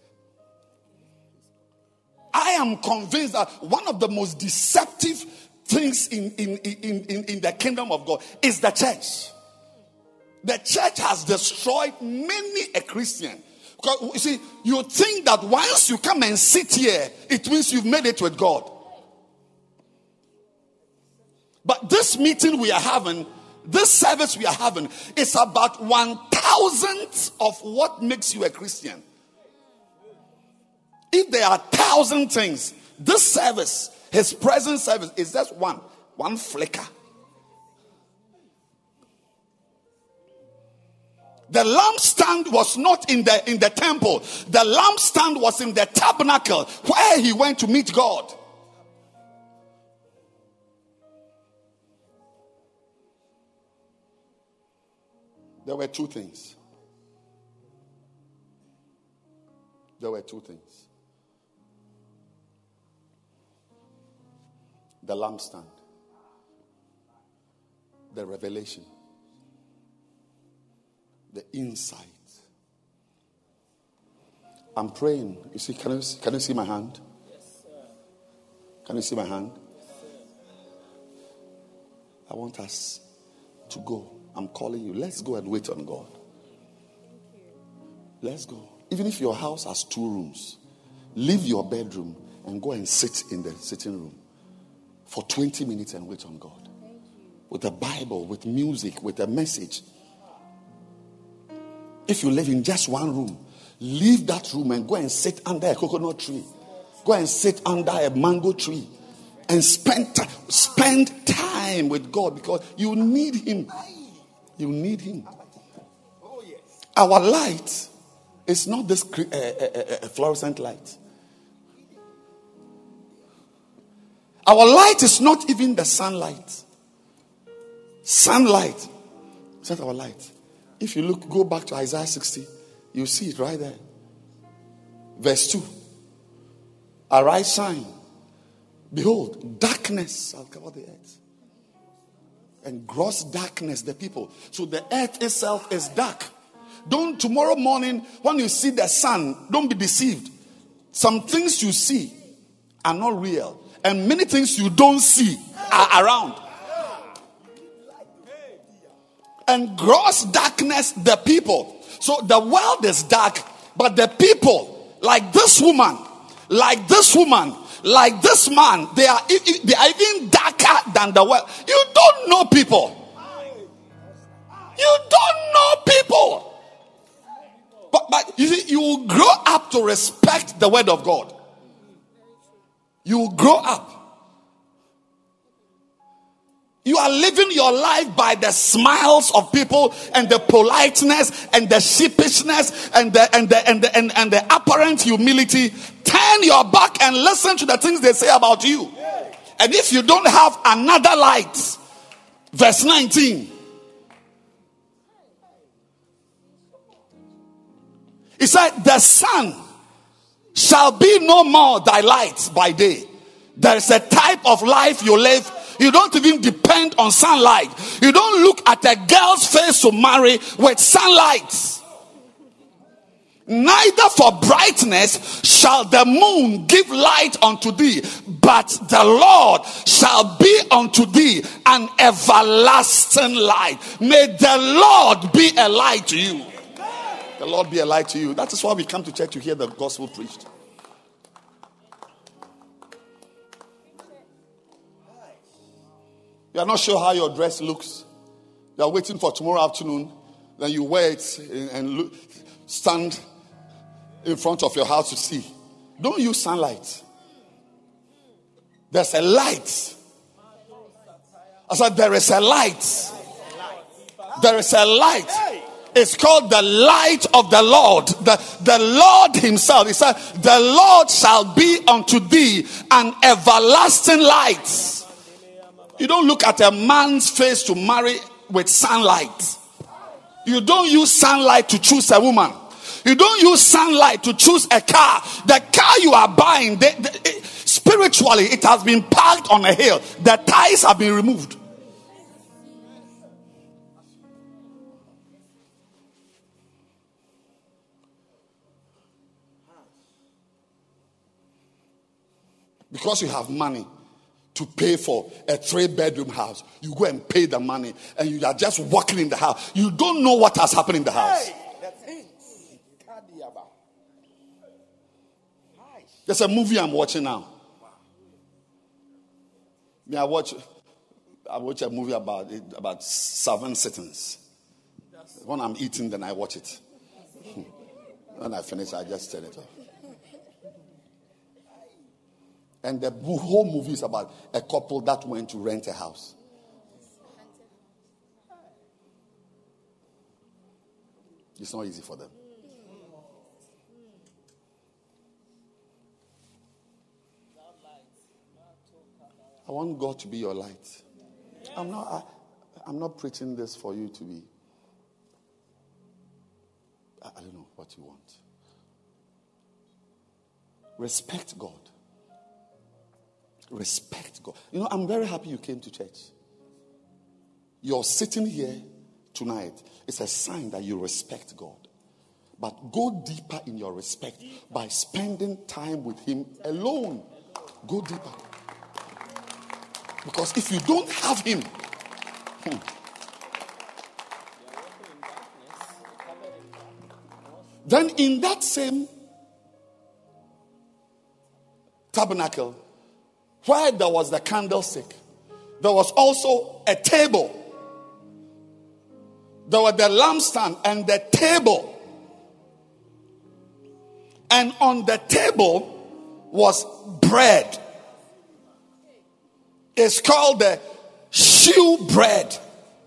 I am convinced that one of the most deceptive things in, in, in, in, in the kingdom of God is the church. The church has destroyed many a Christian. Because, you see, you think that once you come and sit here, it means you've made it with God. But this meeting we are having, this service we are having, is about one thousandth of what makes you a Christian. If there are thousand things, this service, his present service, is just one, one flicker. The lampstand was not in the in the temple. The lampstand was in the tabernacle where he went to meet God. There were two things. There were two things. The lampstand. The revelation. The insight. I'm praying. You see, can you, can you see my hand? Yes, sir. Can you see my hand? Yes, I want us to go. I'm calling you. Let's go and wait on God. Let's go. Even if your house has two rooms, leave your bedroom and go and sit in the sitting room for twenty minutes and wait on God. With a Bible, with music, with a message. If you live in just one room, leave that room and go and sit under a coconut tree. Go and sit under a mango tree and spend time, spend time with God, because you need him. You need him. Our light is not this uh, uh, uh, fluorescent light. Our light is not even the sunlight. Sunlight is not our light. If you look, go back to Isaiah sixty, you see it right there. Verse two. Arise, shine. Behold, darkness shall cover the earth. And gross darkness the people. So the earth itself is dark. Don't tomorrow morning, when you see the sun, don't be deceived. Some things you see are not real. And many things you don't see are around. And gross darkness the people. So the world is dark, but the people, like this woman, like this woman, like this man, they are they are even darker than the world. You don't know people. You don't know people. But, but you see, you will grow up to respect the word of God. You will grow up. You are living your life by the smiles of people and the politeness and the sheepishness and the and the and the and, and the apparent humility. Turn your back and listen to the things they say about you. And if you don't have another light, verse nineteen. He said, the sun shall be no more thy light by day. There is a type of life you live. You don't even depend on sunlight. You don't look at a girl's face to marry with sunlight. Neither for brightness shall the moon give light unto thee, but the Lord shall be unto thee an everlasting light. May the Lord be a light to you. The Lord be a light to you. That is why we come to church to hear the gospel preached. You are not sure how your dress looks. You are waiting for tomorrow afternoon. Then you wear it and look, stand in front of your house to see. Don't use sunlight. There's a light. I said there is a light. There is a light. It's called the light of the Lord. The, the Lord himself. He said, the Lord shall be unto thee an everlasting light. You don't look at a man's face to marry with sunlight. You don't use sunlight to choose a woman. You don't use sunlight to choose a car. The car you are buying, they, they, it, spiritually, it has been parked on a hill. The tires have been removed. Because you have money to pay for a three-bedroom house, you go and pay the money, and you are just walking in the house. You don't know what has happened in the house. There's a movie I'm watching now. Me, I watch, I watch a movie about it, about seven sittings. When I'm eating, then I watch it. When I finish, I just turn it off. And the whole movie is about a couple that went to rent a house. It's not easy for them. I want God to be your light. I'm not, I, I'm not preaching this for you to be. I, I don't know what you want. Respect God. Respect God. You know, I'm very happy you came to church. You're sitting here tonight. It's a sign that you respect God. But go deeper in your respect by spending time with him alone. Go deeper. Because if you don't have him, hmm, then in that same tabernacle, where there was the candlestick, there was also a table. There was the lampstand and the table. And on the table was bread. It's called the shew bread.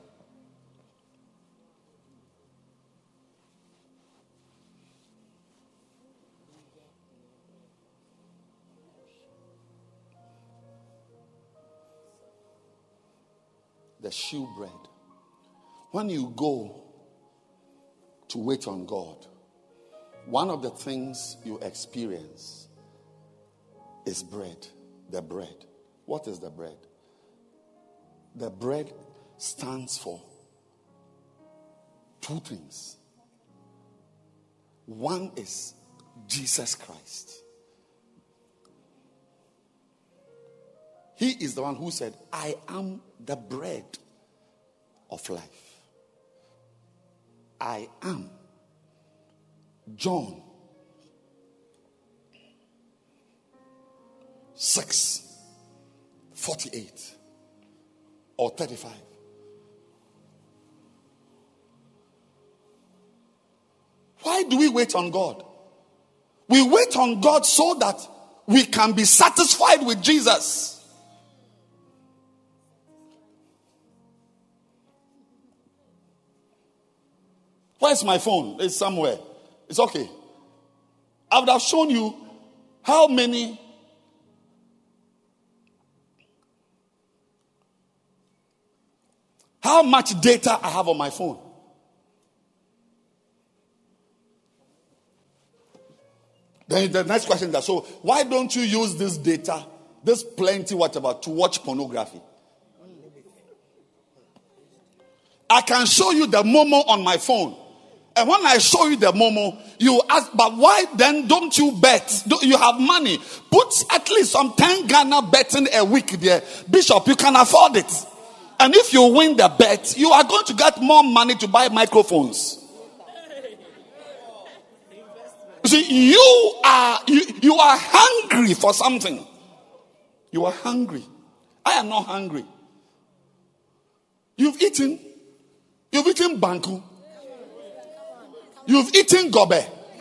The shew bread. When you go to wait on God, one of the things you experience is bread. The bread. What is the bread? The bread stands for two things. One is Jesus Christ. He is the one who said, I am the bread of life. I am. John six forty-eight or thirty-five. Why do we wait on God? We wait on God so that we can be satisfied with Jesus. Where's my phone? It's somewhere. It's okay. I would have shown you how many how much data I have on my phone. Then the next question is, so why don't you use this data, this plenty whatever, to watch pornography? I can show you the Momo on my phone. And when I show you the Momo, you ask, but why then don't you bet? Do you have money? Put at least some ten Ghana betting a week there. Bishop, you can afford it. And if you win the bet, you are going to get more money to buy microphones. You see, you are you, you are hungry for something. You are hungry. I am not hungry. You've eaten. You've eaten banku. You've eaten gobe.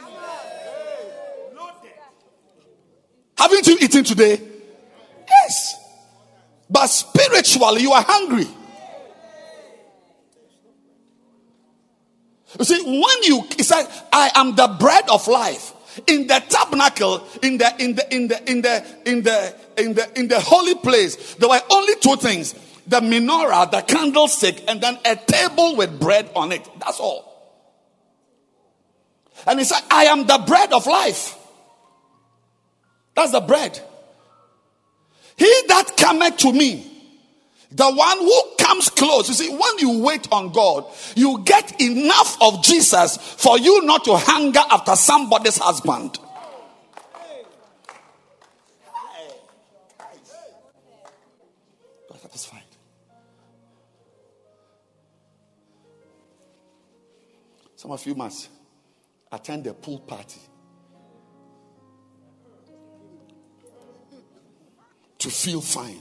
Haven't you eaten today? Yes. But spiritually, you are hungry. You see, when you, he said, I am the bread of life. In the tabernacle, in the in the in the in the in the in the in the holy place, there were only two things: the menorah, the candlestick, and then a table with bread on it. That's all. And he said, I am the bread of life. That's the bread. He that cometh to me, the one who comes close. You see, when you wait on God, you get enough of Jesus for you not to hunger after somebody's husband. Satisfied. Some of you must attend a pool party to feel fine.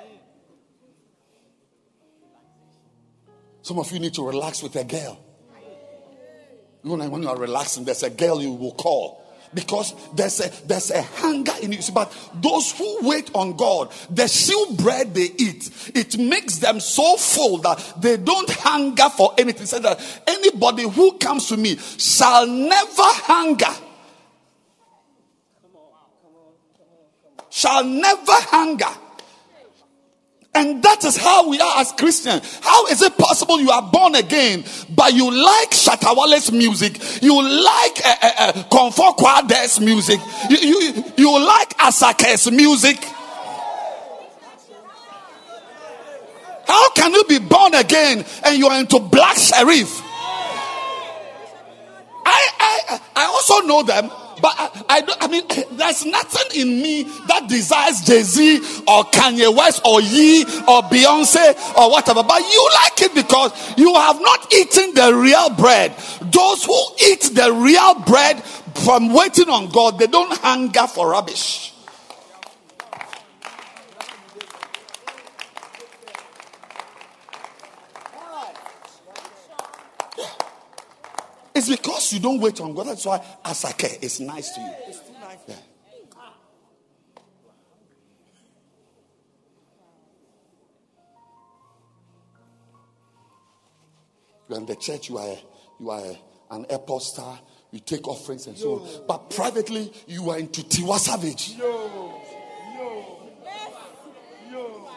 Some of you need to relax with a girl. You know, when you are relaxing, there's a girl you will call. Because there's a there's a hunger in you. But those who wait on God, the shew bread they eat, it makes them so full that they don't hunger for anything. So that anybody who comes to me shall never hunger. Shall never hunger. And that is how we are as Christians. How is it possible you are born again, but you like Shatta Wale's music, you like uh, uh, uh, Comfort Kwade's music, you, you, you like Asake's music? How can you be born again and you are into Black Sherif? I, I, I also know them. But I, I, don't, I mean, there's nothing in me that desires Jay-Z or Kanye West or Ye or Beyonce or whatever. But you like it because you have not eaten the real bread. Those who eat the real bread from waiting on God, they don't hunger for rubbish. It's because you don't wait on God. That's why Asake is nice to you. It's too nice. Yeah. You're in the church, you are, a, you are a, an apostle, you take offerings and so on. But privately, you are into Tiwa Savage. Yo. Yo. Yo.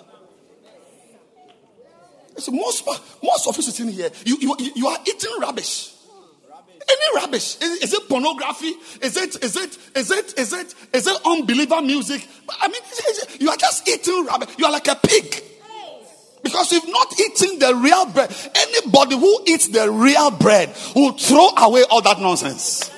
So most, most of you sitting here, you, you, you are eating rubbish. Any rubbish? Is, is it pornography? Is it is it is it is it is it unbeliever music? I mean, is it, is it, you are just eating rubbish. You are like a pig because you've not eaten the real bread. Anybody who eats the real bread will throw away all that nonsense.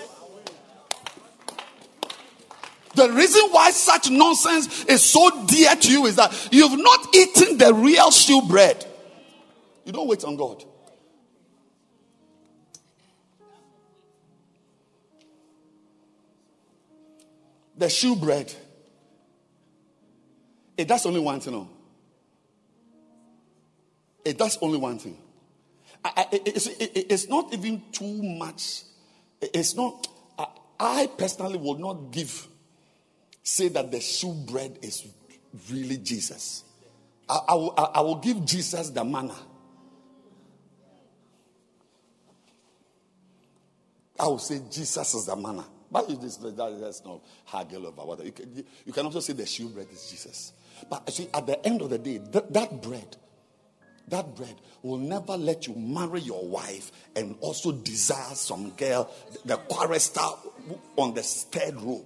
The reason why such nonsense is so dear to you is that you've not eaten the real shoe bread. You don't wait on God. The shoe bread, it does only one thing. No? It does only one thing. I, I, it's, it, it's not even too much. It's not. I, I personally will not give, say that the shoe bread is really Jesus. I, I, will, I, I will give Jesus the manna. I will say Jesus is the manna. But this, that, that's not haggle over water. You can, you can also say the shoe bread is Jesus. But actually, at the end of the day, that, that bread, that bread will never let you marry your wife and also desire some girl, the chorister on the third row.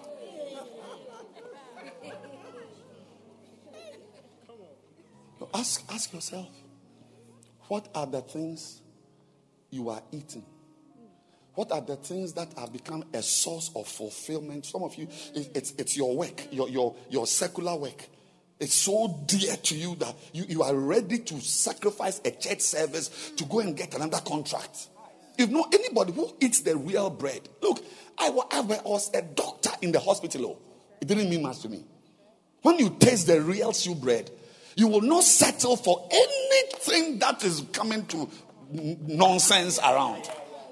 Ask, ask yourself, what are the things you are eating? What are the things that have become a source of fulfillment? Some of you, it's it's your work, your your your secular work. It's so dear to you that you, you are ready to sacrifice a church service to go and get another contract. If not anybody who eats the real bread. Look, I, I was a doctor in the hospital. It didn't mean much to me. When you taste the real shoe bread, you will not settle for anything that is coming to nonsense around.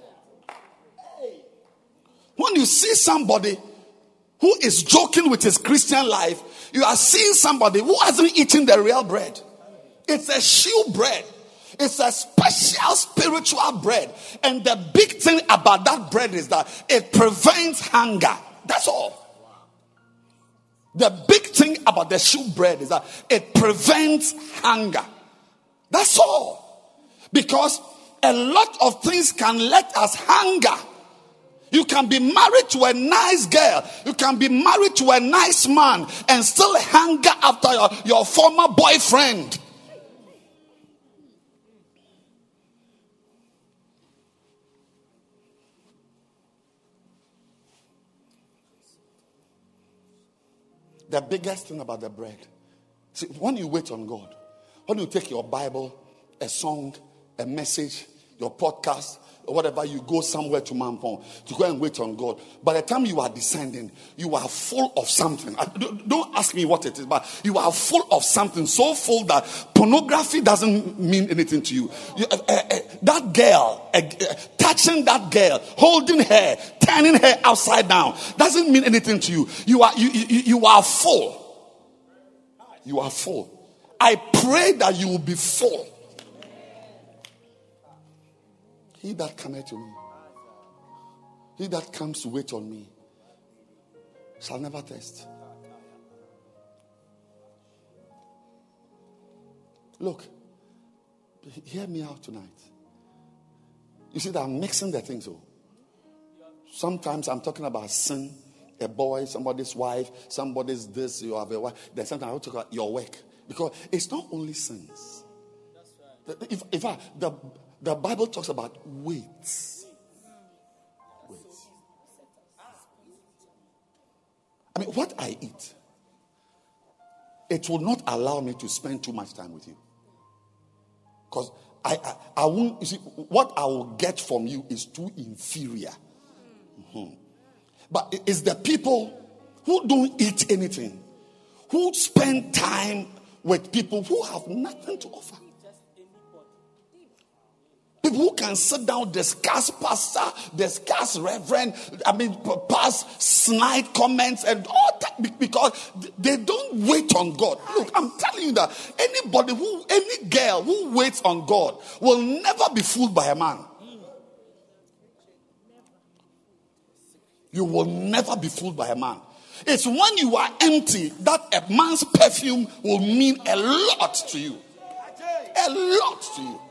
When you see somebody who is joking with his Christian life, you are seeing somebody who hasn't eaten the real bread. It's a shoe bread. It's a special spiritual bread. And the big thing about that bread is that it prevents hunger. That's all. The big thing about the shoe bread is that it prevents hunger. That's all. Because a lot of things can let us hunger. You can be married to a nice girl. You can be married to a nice man and still hunger after your, your former boyfriend. The biggest thing about the bread. See, when you wait on God, when you take your Bible, a song, a message, your podcast, or whatever, you go somewhere to Mampong to go and wait on God. By the time you are descending, you are full of something. I, don't, don't ask me what it is, but you are full of something so full that pornography doesn't mean anything to you. you uh, uh, uh, that girl, uh, uh, touching that girl, holding her, turning her upside down, doesn't mean anything to you. You are you, you, you are full. You are full. I pray that you will be full. He that cometh to me, he that comes to wait on me, shall never thirst. Look, hear me out tonight. You see that I'm mixing the things. So sometimes I'm talking about sin, a boy, somebody's wife, somebody's this, you have a wife. Then sometimes I will talk about your work. Because it's not only sins. If, if I, the The Bible talks about weights. Weights. I mean, what I eat, it will not allow me to spend too much time with you. Because I, I, I won't, you see, what I will get from you is too inferior. Mm-hmm. But it's the people who don't eat anything, who spend time with people who have nothing to offer. People who can sit down, discuss pastor, discuss reverend, I mean, pass snide comments and all that because they don't wait on God. Look, I'm telling you that anybody who, any girl who waits on God will never be fooled by a man. You will never be fooled by a man. It's when you are empty that a man's perfume will mean a lot to you. A lot to you.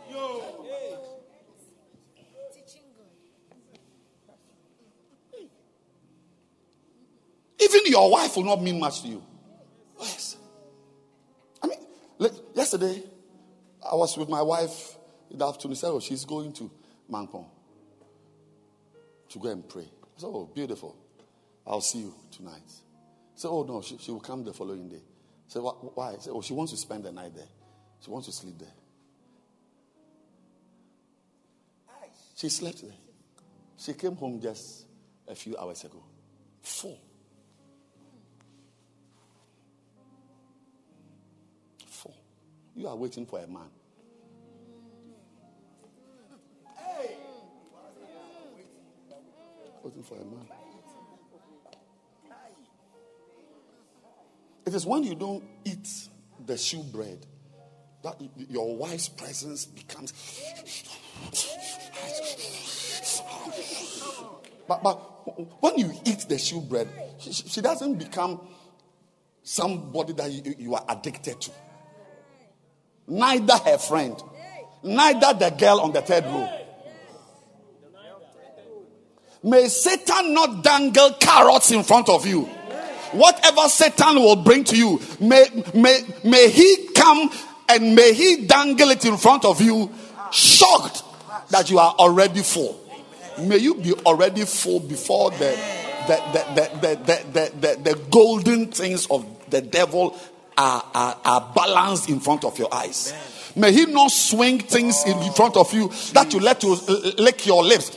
Even your wife will not mean much to you. Yes. I mean, yesterday, I was with my wife in the afternoon. She said, oh, she's going to Mampong to go and pray. I said, oh, beautiful. I'll see you tonight. I said, oh, no, she, she will come the following day. I said, why? I said, oh, she wants to spend the night there. She wants to sleep there. She slept there. She came home just a few hours ago. Full. You are waiting for a man. Waiting for a man. It is when you don't eat the shoe bread that your wife's presence becomes. But, but when you eat the shoe bread, she, she doesn't become somebody that you, you are addicted to. Neither her friend, neither the girl on the third row. May Satan not dangle carrots in front of you. Whatever Satan will bring to you, may, may, may he come and may he dangle it in front of you, shocked that you are already full. May you be already full before the the the the the, the, the, the, the golden things of the devil Are, are, are balanced in front of your eyes. May he not swing things in front of you that you let you lick your lips.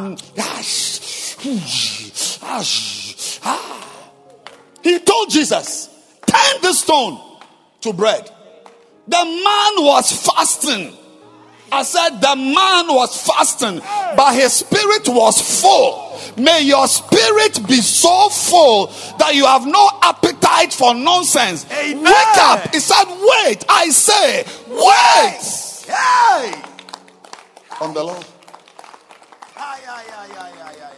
He told Jesus, turn this stone to bread. The man was fasting. I said the man was fasting, but his spirit was full. May your spirit be so full that you have no appetite for nonsense. Amen. Wake up. He said, wait. I say, wait. Hey! On the Lord. Ay, ay, ay, ay, ay, ay,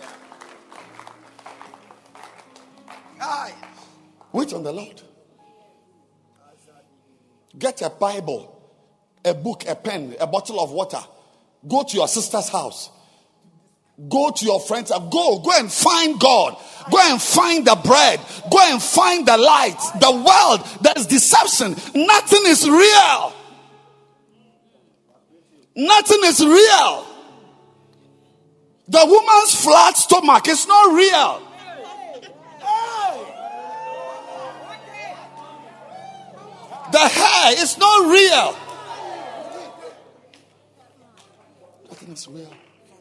ay. Ay. Wait on the Lord. Get a Bible, a book, a pen, a bottle of water. Go to your sister's house. Go to your friends. Go, go and find God. Go and find the bread. Go and find the light. The world, there is deception. Nothing is real. Nothing is real. The woman's flat stomach is not real. The hair is not real. Nothing is real.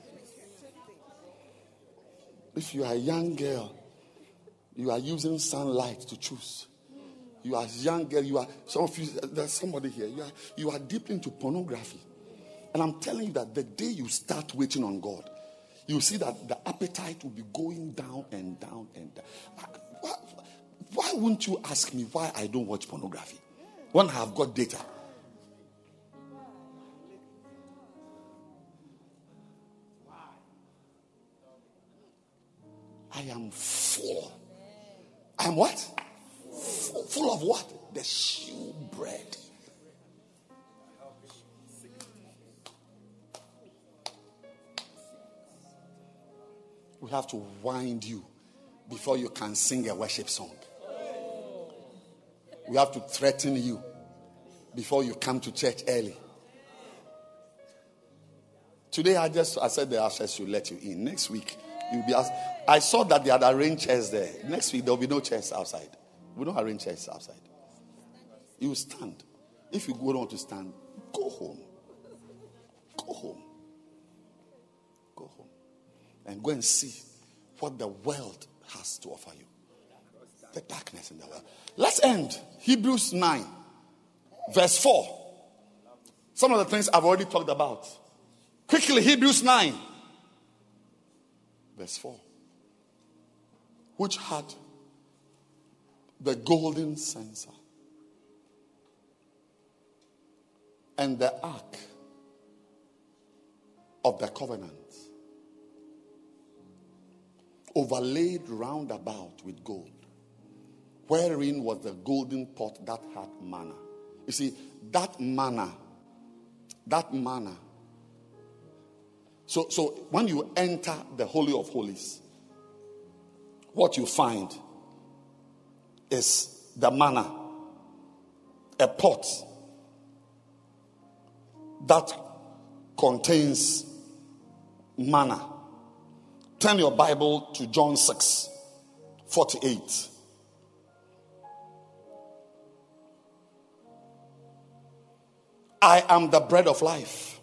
If you are a young girl, you are using sunlight to choose. You are a young girl, you are, some of you, there's somebody here, you are, you are deep into pornography. And I'm telling you that the day you start waiting on God, you see that the appetite will be going down and down and down. Why, why wouldn't you ask me why I don't watch pornography when I have got data? I am full. I am what? Full, full of what? The shew bread. We have to wind you before you can sing a worship song. We have to threaten you before you come to church early. Today I just I said the ushers should let you in. Next week you'll be asked. I saw that they had arranged chairs there. Next week there will be no chairs outside. We don't arrange chairs outside. You stand. If you don't want to stand, go home. Go home. Go home. And go and see what the world has to offer you. The darkness in the world. Let's end. Hebrews nine, verse four. Some of the things I've already talked about. Quickly, Hebrews nine, verse four. Which had the golden censer and the ark of the covenant, overlaid round about with gold, wherein was the golden pot that had manna. You see, that manna, that manna. So, so when you enter the Holy of Holies, what you find is the manna, a pot that contains manna. Turn your Bible to John six, forty-eight. I am the bread of life.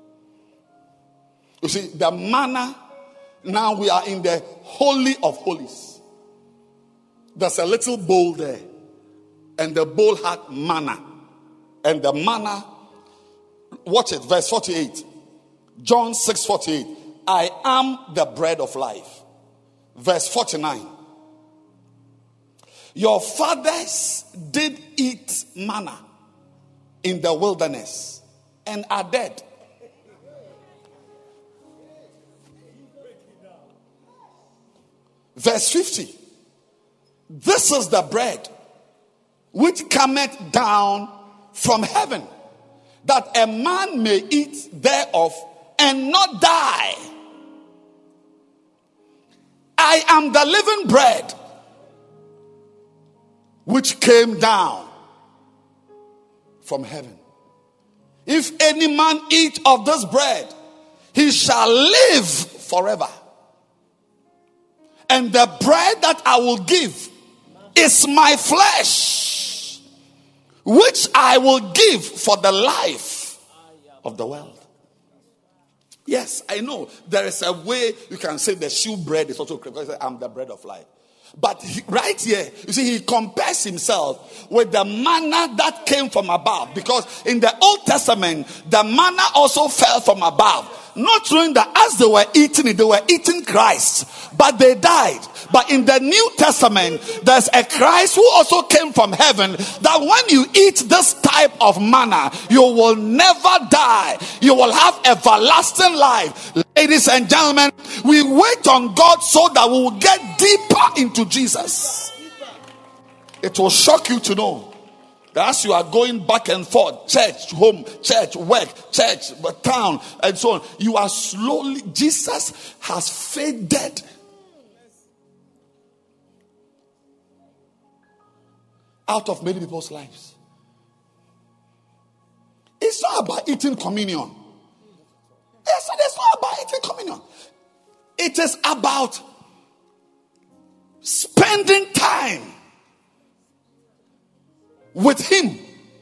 You see, the manna, now we are in the Holy of Holies. There's a little bowl there. And the bowl had manna. And the manna, watch it, verse forty-eight. John six, forty-eight. I am the bread of life. Verse forty-nine. Your fathers did eat manna in the wilderness and are dead. Verse fifty. This is the bread which cometh down from heaven, that a man may eat thereof and not die. I am the living bread which came down from heaven. If any man eat of this bread, he shall live forever. And the bread that I will give is my flesh, which I will give for the life of the world. Yes, I know there is a way you can say the shoe bread is also correct. I'm the bread of life. But he, right here, you see, he compares himself with the manna that came from above. Because in the Old Testament, the manna also fell from above. Not knowing that as they were eating it, they were eating Christ. But they died. But in the New Testament, there's a Christ who also came from heaven, that when you eat this type of manna, you will never die. You will have everlasting life. Ladies and gentlemen, we wait on God so that we will get deeper into Jesus. It will shock you to know that as you are going back and forth, church, home, church, work, church, town, and so on, you are slowly, Jesus has faded out of many people's lives. It's not about eating communion. It's, it's not about eating communion. It is about spending time with him.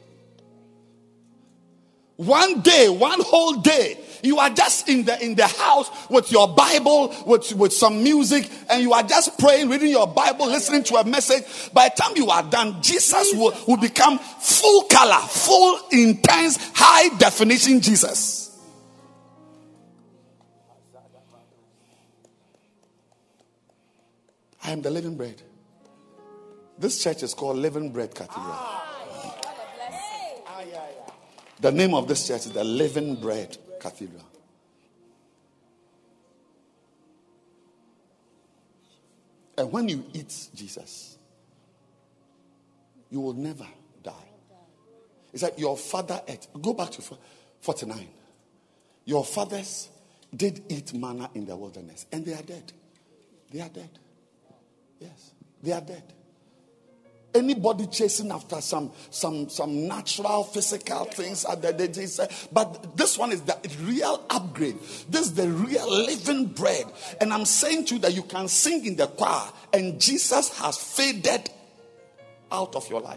One day, one whole day, you are just in the in the house with your Bible, with, with some music, and you are just praying, reading your Bible, listening to a message. By the time you are done, Jesus will, will become full color, full, intense, high definition Jesus. I am the living bread. This church is called Living Bread Cathedral. The name of this church is the Living Bread Cathedral. And when you eat Jesus, you will never die. It's like your father ate. Go back to forty-nine. Your fathers did eat manna in the wilderness, and they are dead. They are dead. Yes, they are dead. Anybody chasing after some some some natural physical things, uh, they, they, they say, but this one is the real upgrade. This is the real living bread. And I'm saying to you that you can sing in the choir, and Jesus has faded out of your life.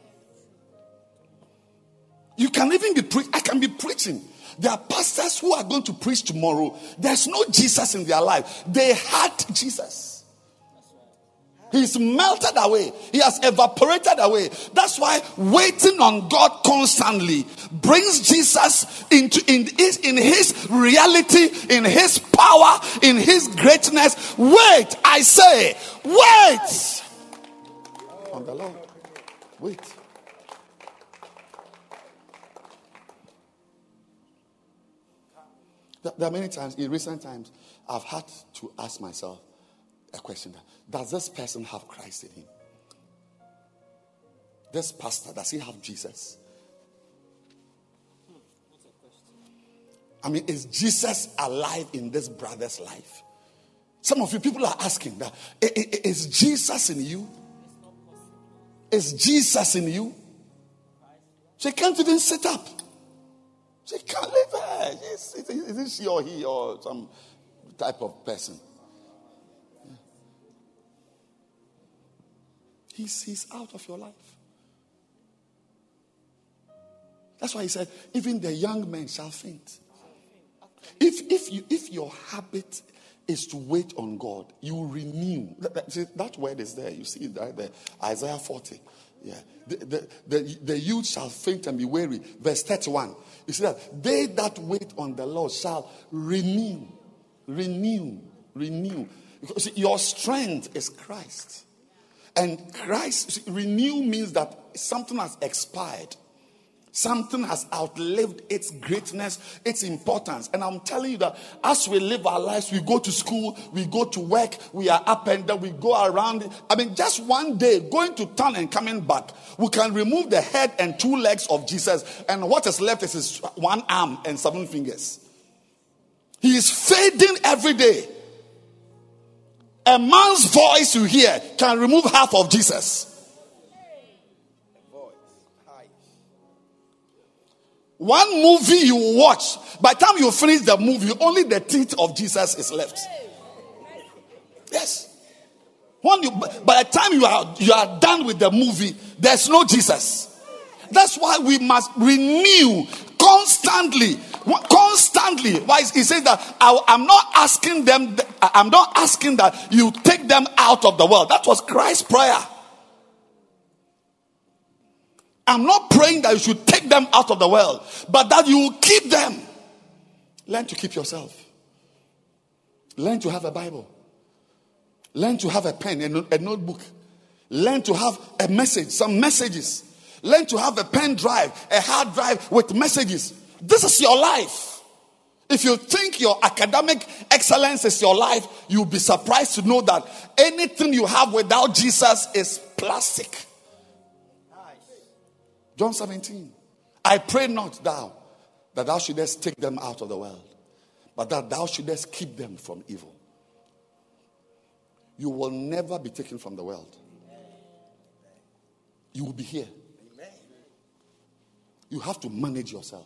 You can even be pre- I can be preaching. There are pastors who are going to preach tomorrow. There's no Jesus in their life. They had Jesus. He's melted away. He has evaporated away. That's why waiting on God constantly brings Jesus into in his, in his reality, in his power, in his greatness. Wait, I say, wait on the Lord. Wait. There are many times in recent times I've had to ask myself a question: does this person have Christ in him? This pastor, does he have Jesus? I mean, is Jesus alive in this brother's life? Some of you people are asking that. Is Jesus in you? Is Jesus in you? She can't even sit up. She can't live there. Is it she or he or some type of person? He's, he's out of your life. That's why he said, even the young men shall faint. If if you if your habit is to wait on God, you renew. That, that, that word is there. You see it right there. Isaiah forty. Yeah. The, the, the, the youth shall faint and be weary. Verse thirty-one. You see that? They that wait on the Lord shall renew. Renew. Renew. Because your strength is Christ. And Christ, renew means that something has expired. Something has outlived its greatness, its importance. And I'm telling you that as we live our lives, we go to school, we go to work, we are up and down, we go around. I mean, just one day, going to town and coming back, we can remove the head and two legs of Jesus. And what is left is his one arm and seven fingers. He is fading every day. A man's voice you hear can remove half of Jesus. One movie you watch, by the time you finish the movie, only the teeth of Jesus is left. Yes. When you, by the time you are you are done with the movie, there's no Jesus. That's why we must renew constantly. Constantly. Why he says that I, I'm not asking them. I'm not asking that you take them out of the world. That was Christ's prayer. I'm not praying that you should take them out of the world, but that you will keep them. Learn to keep yourself. Learn to have a Bible. Learn to have a pen, a, no- a notebook. Learn to have a message, some messages. Learn to have a pen drive, a hard drive with messages. This is your life. If you think your academic excellence is your life, you'll be surprised to know that anything you have without Jesus is plastic. John seventeen. I pray not thou, that thou shouldest take them out of the world, but that thou shouldest keep them from evil. You will never be taken from the world. You will be here. You have to manage yourself.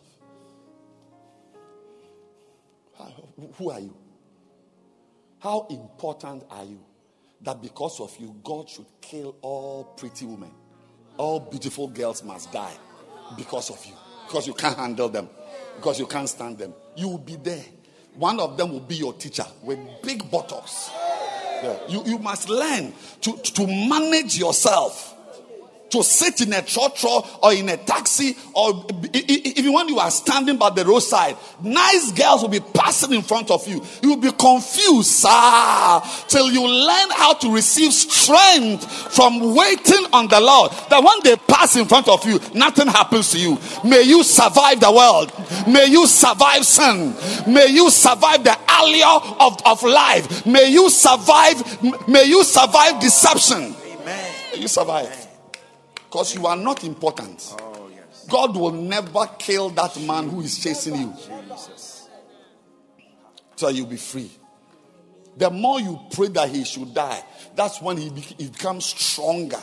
Who are you? How important are you that because of you, God should kill all pretty women? All beautiful girls must die because of you. Because you can't handle them. Because you can't stand them. You will be there. One of them will be your teacher with big buttocks. Yeah. You, you must learn to, to manage yourself. To sit in a trotro or in a taxi, or even when you are standing by the roadside, nice girls will be passing in front of you. You will be confused ah, till you learn how to receive strength from waiting on the Lord. That when they pass in front of you, nothing happens to you. May you survive the world. May you survive sin. May you survive the allure of, of life. May you survive. May you survive deception. Amen. May you survive. Because you are not important. Oh, yes. God will never kill that man who is chasing you. Jesus. So you'll be free. The more you pray that he should die, that's when he, be- he becomes stronger.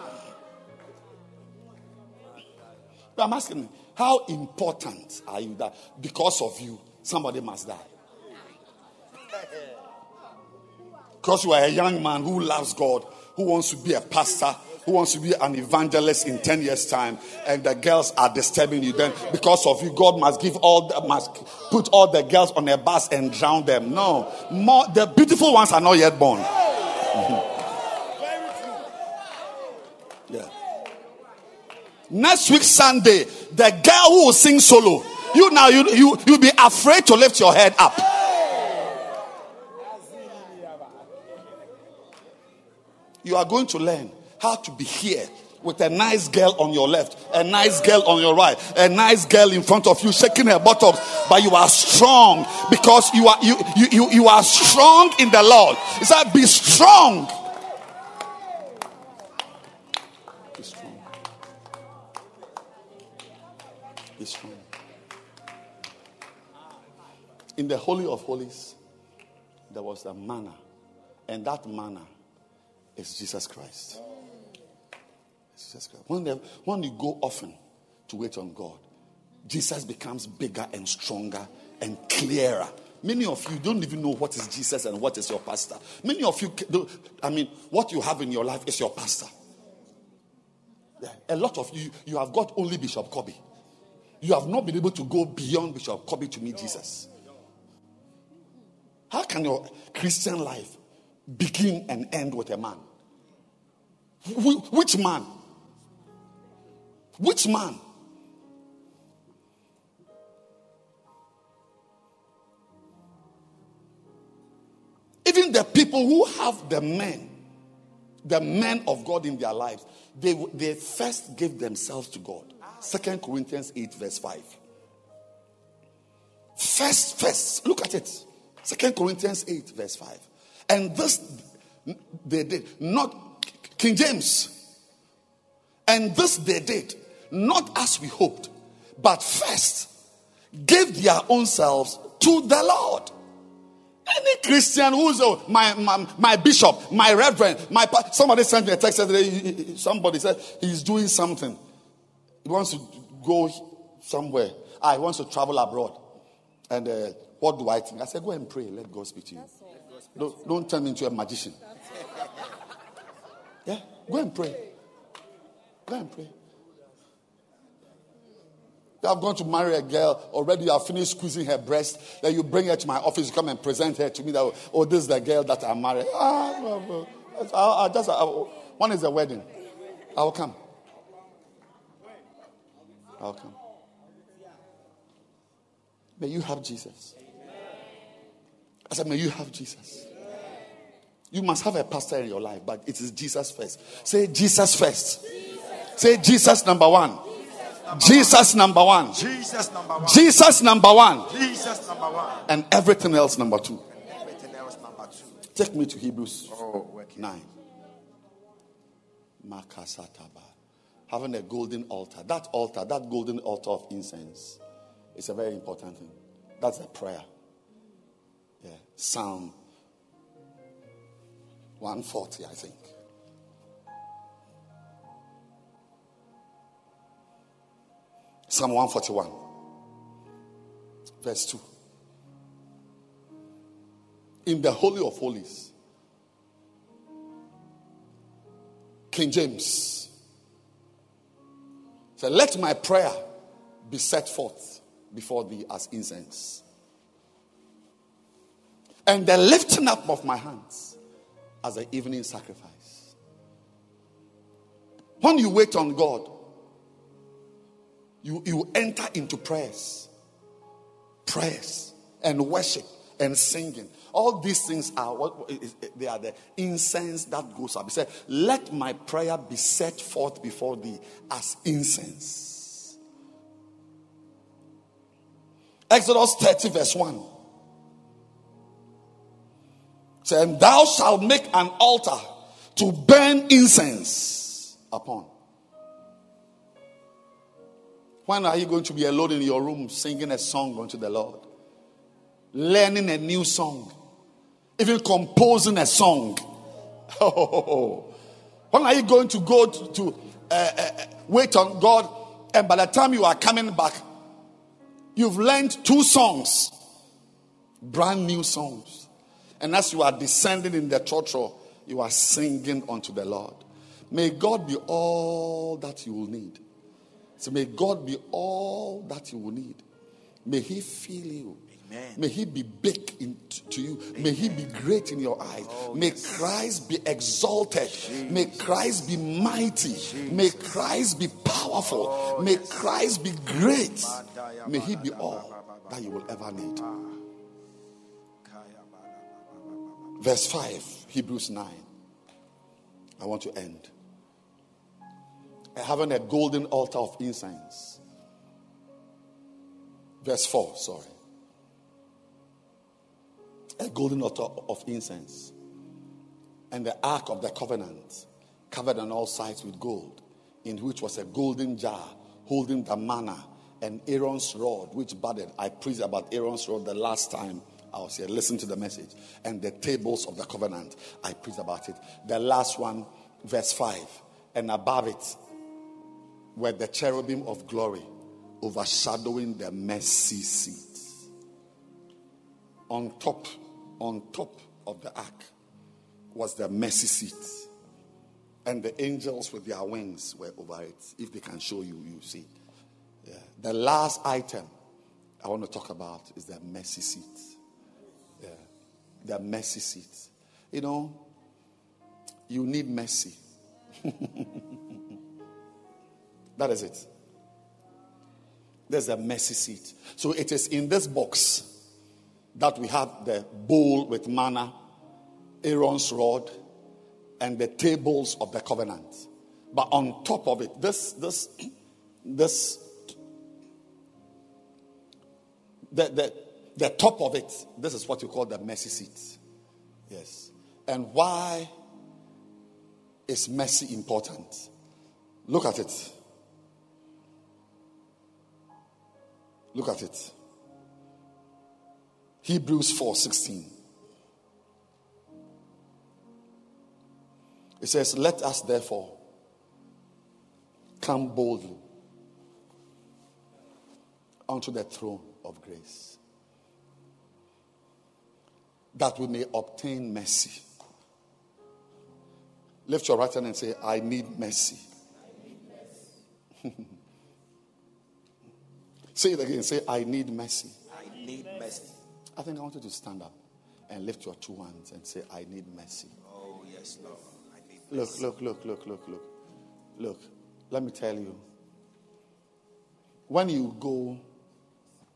But I'm asking, how important are you that because of you, somebody must die? Because you are a young man who loves God, who wants to be a pastor, who wants to be an evangelist in ten years time, and the girls are disturbing you, then because of you, God must give all the, must put all the girls on a bus and drown them. No, more the beautiful ones are not yet born. Mm-hmm. Yeah. Next week Sunday, the girl who will sing solo, you now you you you'll be afraid to lift your head up. You are going to learn how to be here with a nice girl on your left, a nice girl on your right, a nice girl in front of you shaking her buttocks, but you are strong because you are you you you, you are strong in the Lord. It's like be strong. Be strong. Be strong. In the Holy of Holies, there was a manna, and that manna is Jesus Christ. Jesus Christ. When, they, when you go often to wait on God, Jesus becomes bigger and stronger and clearer. Many of you don't even know what is Jesus and what is your pastor. Many of you, don't, I mean, what you have in your life is your pastor. Yeah. A lot of you, you have got only Bishop Kobe. You have not been able to go beyond Bishop Kobe to meet Jesus. How can your Christian life begin and end with a man? Wh- which man? Which man? Even the people who have the men, the men of God in their lives, they, they first gave themselves to God. Second Corinthians eight verse five. First, first, look at it. Second Corinthians eight verse five. And this they did, not King James. And this they did, not as we hoped, but first gave their own selves to the Lord. Any Christian who's oh, my, my my bishop, my reverend, my pa- somebody sent me a text yesterday. Somebody said he's doing something. He wants to go somewhere. Ah, he wants to travel abroad. And uh, what do I think? I said, go and pray. Let God speak to you. Don't, don't turn me into a magician. Yeah, go and pray. Go and pray. You have gone to marry a girl. Already you have finished squeezing her breast. Then you bring her to my office. You come and present her to me. That, oh, this is the girl that I married. Ah, no, no. I'll, I'll just, I'll, when is the wedding? I'll come. I'll come. May you have Jesus. I said, may you have Jesus. You must have a pastor in your life, but it is Jesus first. Say Jesus first. Say Jesus number one. Jesus number one. Jesus number one. Jesus number one. Jesus number one. And everything else number two. Everything else number two. Take me to Hebrews Oh, working. nine. Makasataba. Having a golden altar. That altar, that golden altar of incense, is a very important thing. That's a prayer. Yeah. Psalm one forty, I think. Psalm one forty-one, verse two. In the Holy of Holies, King James said, let my prayer be set forth before thee as incense, and the lifting up of my hands as an evening sacrifice. When you wait on God, you, you enter into prayers, prayers and worship and singing. All these things are what they are, the incense that goes up. He said, let my prayer be set forth before thee as incense. Exodus thirty verse one. Say, and thou shalt make an altar to burn incense upon. When are you going to be alone in your room singing a song unto the Lord? Learning a new song. Even composing a song. When are you going to go to, to uh, uh, wait on God, and by the time you are coming back, you've learned two songs. Brand new songs. And as you are descending in the trotro, you are singing unto the Lord. May God be all that you will need. So may God be all that you will need. May he fill you. Amen. May he be big into you. Amen. May he be great in your eyes. Oh, may yes. Christ be exalted. Jesus. May Christ be mighty. Jesus. May Christ be powerful. Oh, may yes. Christ be great. May he be all that you will ever need. Verse five, Hebrews nine. I want to end. Having a golden altar of incense. Verse four, sorry. A golden altar of incense. And the ark of the covenant, covered on all sides with gold, in which was a golden jar holding the manna, and Aaron's rod which budded. I preached about Aaron's rod the last time I was here. Listen to the message. And the tables of the covenant. I preached about it. The last one, verse five. And above it were the cherubim of glory, overshadowing the mercy seat. On top, on top of the ark was the mercy seat. And the angels with their wings were over it. If they can show you, you see. Yeah. The last item I want to talk about is the mercy seat. Yeah. The mercy seat. You know, you need mercy. That is it. There's a mercy seat. So it is in this box that we have the bowl with manna, Aaron's rod, and the tables of the covenant. But on top of it, this, this, this, the, the, the top of it, this is what you call the mercy seat. Yes. And why is mercy important? Look at it. Look at it. Hebrews four sixteen. It says, let us therefore come boldly unto the throne of grace, that we may obtain mercy. Lift your right hand and say, I need mercy. I need mercy. Say it again. Say, I need mercy. I need mercy. I think I want you to stand up and lift your two hands and say, I need mercy. Oh, yes, Lord. I need Look, mercy. look, look, look, look, look. Look, let me tell you. When you go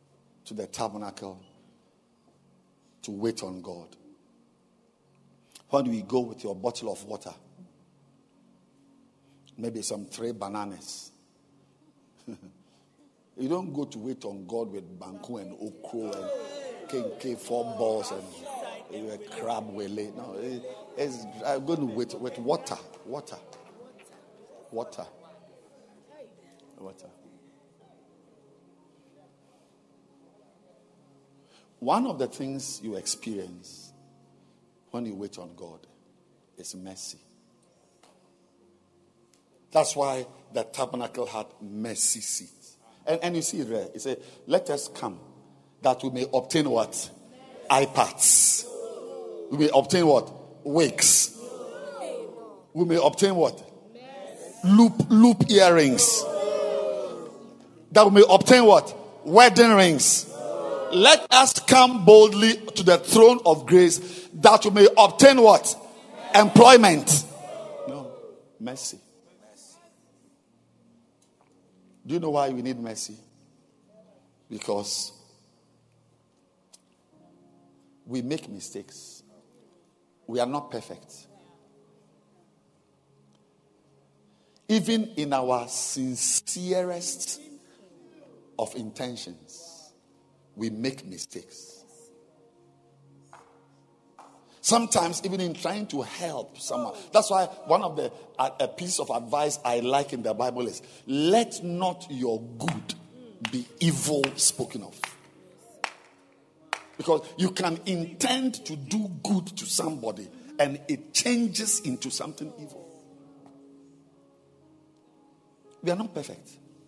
to the tabernacle to wait on God, When we go with your bottle of water, maybe some three bananas. You don't go to wait on God with banku and okro and kenke, four balls and a crab wele. No, it, it's I'm going to wait with water, water, water, water. One of the things you experience when you wait on God is mercy. That's why the tabernacle had mercy seats. And, and you see it there. It said, let us come that we may obtain what? iPads. We may obtain what? Wigs. We may obtain what? Loop, loop earrings. That we may obtain what? Wedding rings. Let us come boldly to the throne of grace that we may obtain what? Employment. No, mercy. Do you know why we need mercy? Because we make mistakes. We are not perfect. Even in our sincerest of intentions, we make mistakes. Sometimes even in trying to help someone. That's why one of the a, a piece of advice I like in the Bible is, let not your good be evil spoken of. Because you can intend to do good to somebody and it changes into something evil. We are not perfect.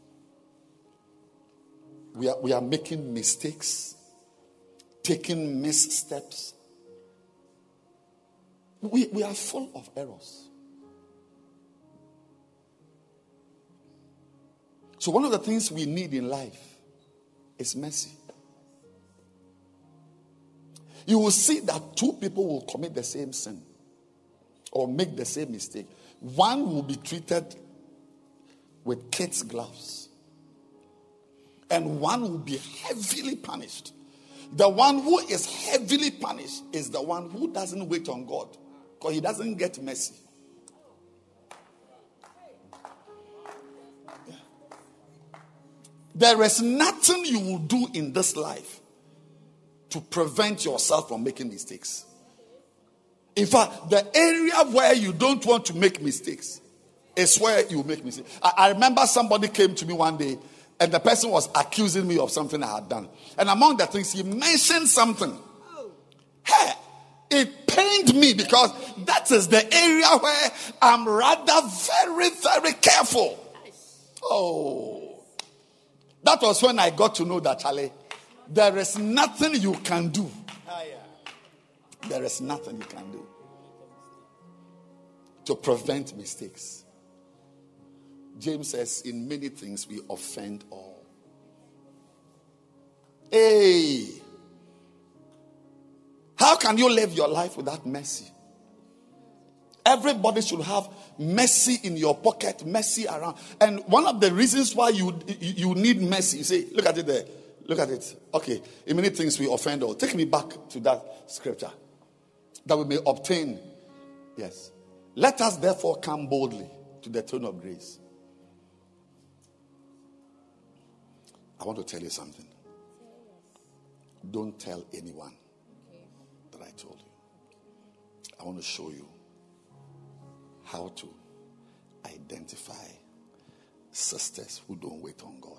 We are, we are making mistakes, taking missteps. We, we are full of errors. So one of the things we need in life is mercy. You will see that two people will commit the same sin or make the same mistake. One will be treated with kids' gloves, and one will be heavily punished. The one who is heavily punished is the one who doesn't wait on God, because he doesn't get mercy. Yeah. There is nothing you will do in this life to prevent yourself from making mistakes. In fact, the area where you don't want to make mistakes is where you make mistakes. I, I remember somebody came to me one day, and the person was accusing me of something I had done. And among the things, he mentioned something. Hey, it pained me because that is the area where I'm rather very, very careful. Oh, that was when I got to know that, Charlie, there is nothing you can do. There is nothing you can do to prevent mistakes. James says, in many things we offend all. Hey, how can you live your life without mercy? Everybody should have mercy in your pocket, mercy around. And one of the reasons why you, you, you need mercy, you say, look at it there. Look at it. Okay, in many things we offend all. Take me back to that scripture. That we may obtain. Yes. Let us therefore come boldly to the throne of grace. I want to tell you something. Don't tell anyone that I told you. I want to show you how to identify sisters who don't wait on God.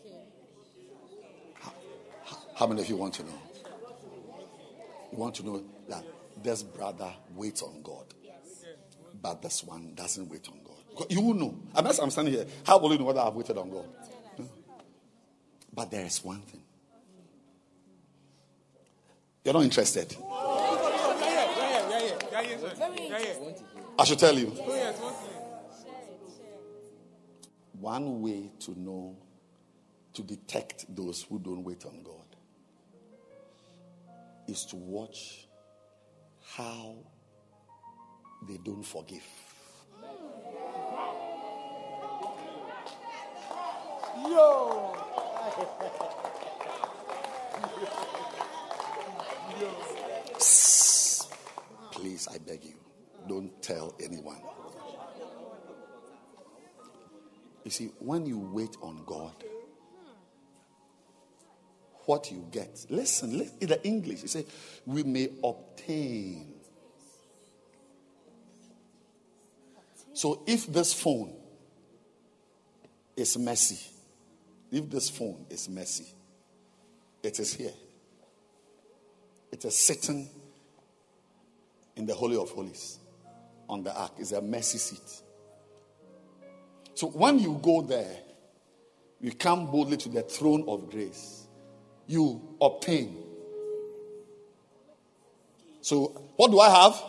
How, how, how many of you want to know? You want to know that this brother waits on God, but this one doesn't wait on God. You will know. Unless I'm standing here, how will you know whether I've waited on God? No. But there is one thing. You're not interested. I should tell you. One way to know, to detect those who don't wait on God, is to watch how they don't forgive. Yo! please, I beg you, don't tell anyone. You see, when you wait on God, what you get, listen, listen in the English, it says, we may obtain. So if this phone is messy, if this phone is messy, it is here. It is sitting in the Holy of Holies on the ark. It's a messy seat. So when you go there, you come boldly to the throne of grace. You obtain. So what do I have?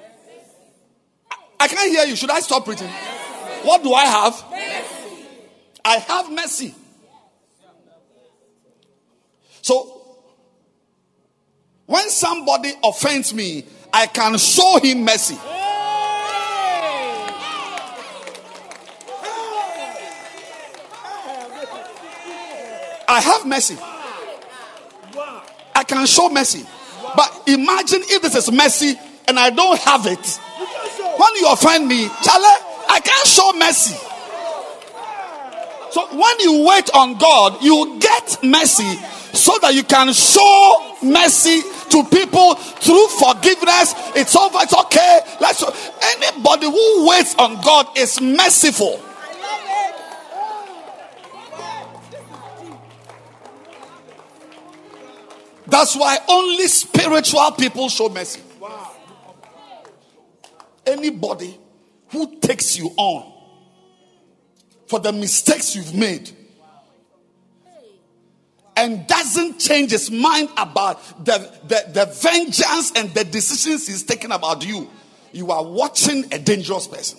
I can't hear you. Should I stop preaching? What do I have? I have mercy. So when somebody offends me, I can show him mercy. I have mercy. I can show mercy. But imagine if this is mercy and I don't have it. When you offend me, Charlie, I can't show mercy. So when you wait on God, you get mercy so that you can show mercy to people through forgiveness. It's over. It's okay. Let's show. Anybody who waits on God is merciful. That's why only spiritual people show mercy. Anybody who takes you on for the mistakes you've made and doesn't change his mind about the, the, the vengeance and the decisions he's taking about you, you are watching a dangerous person.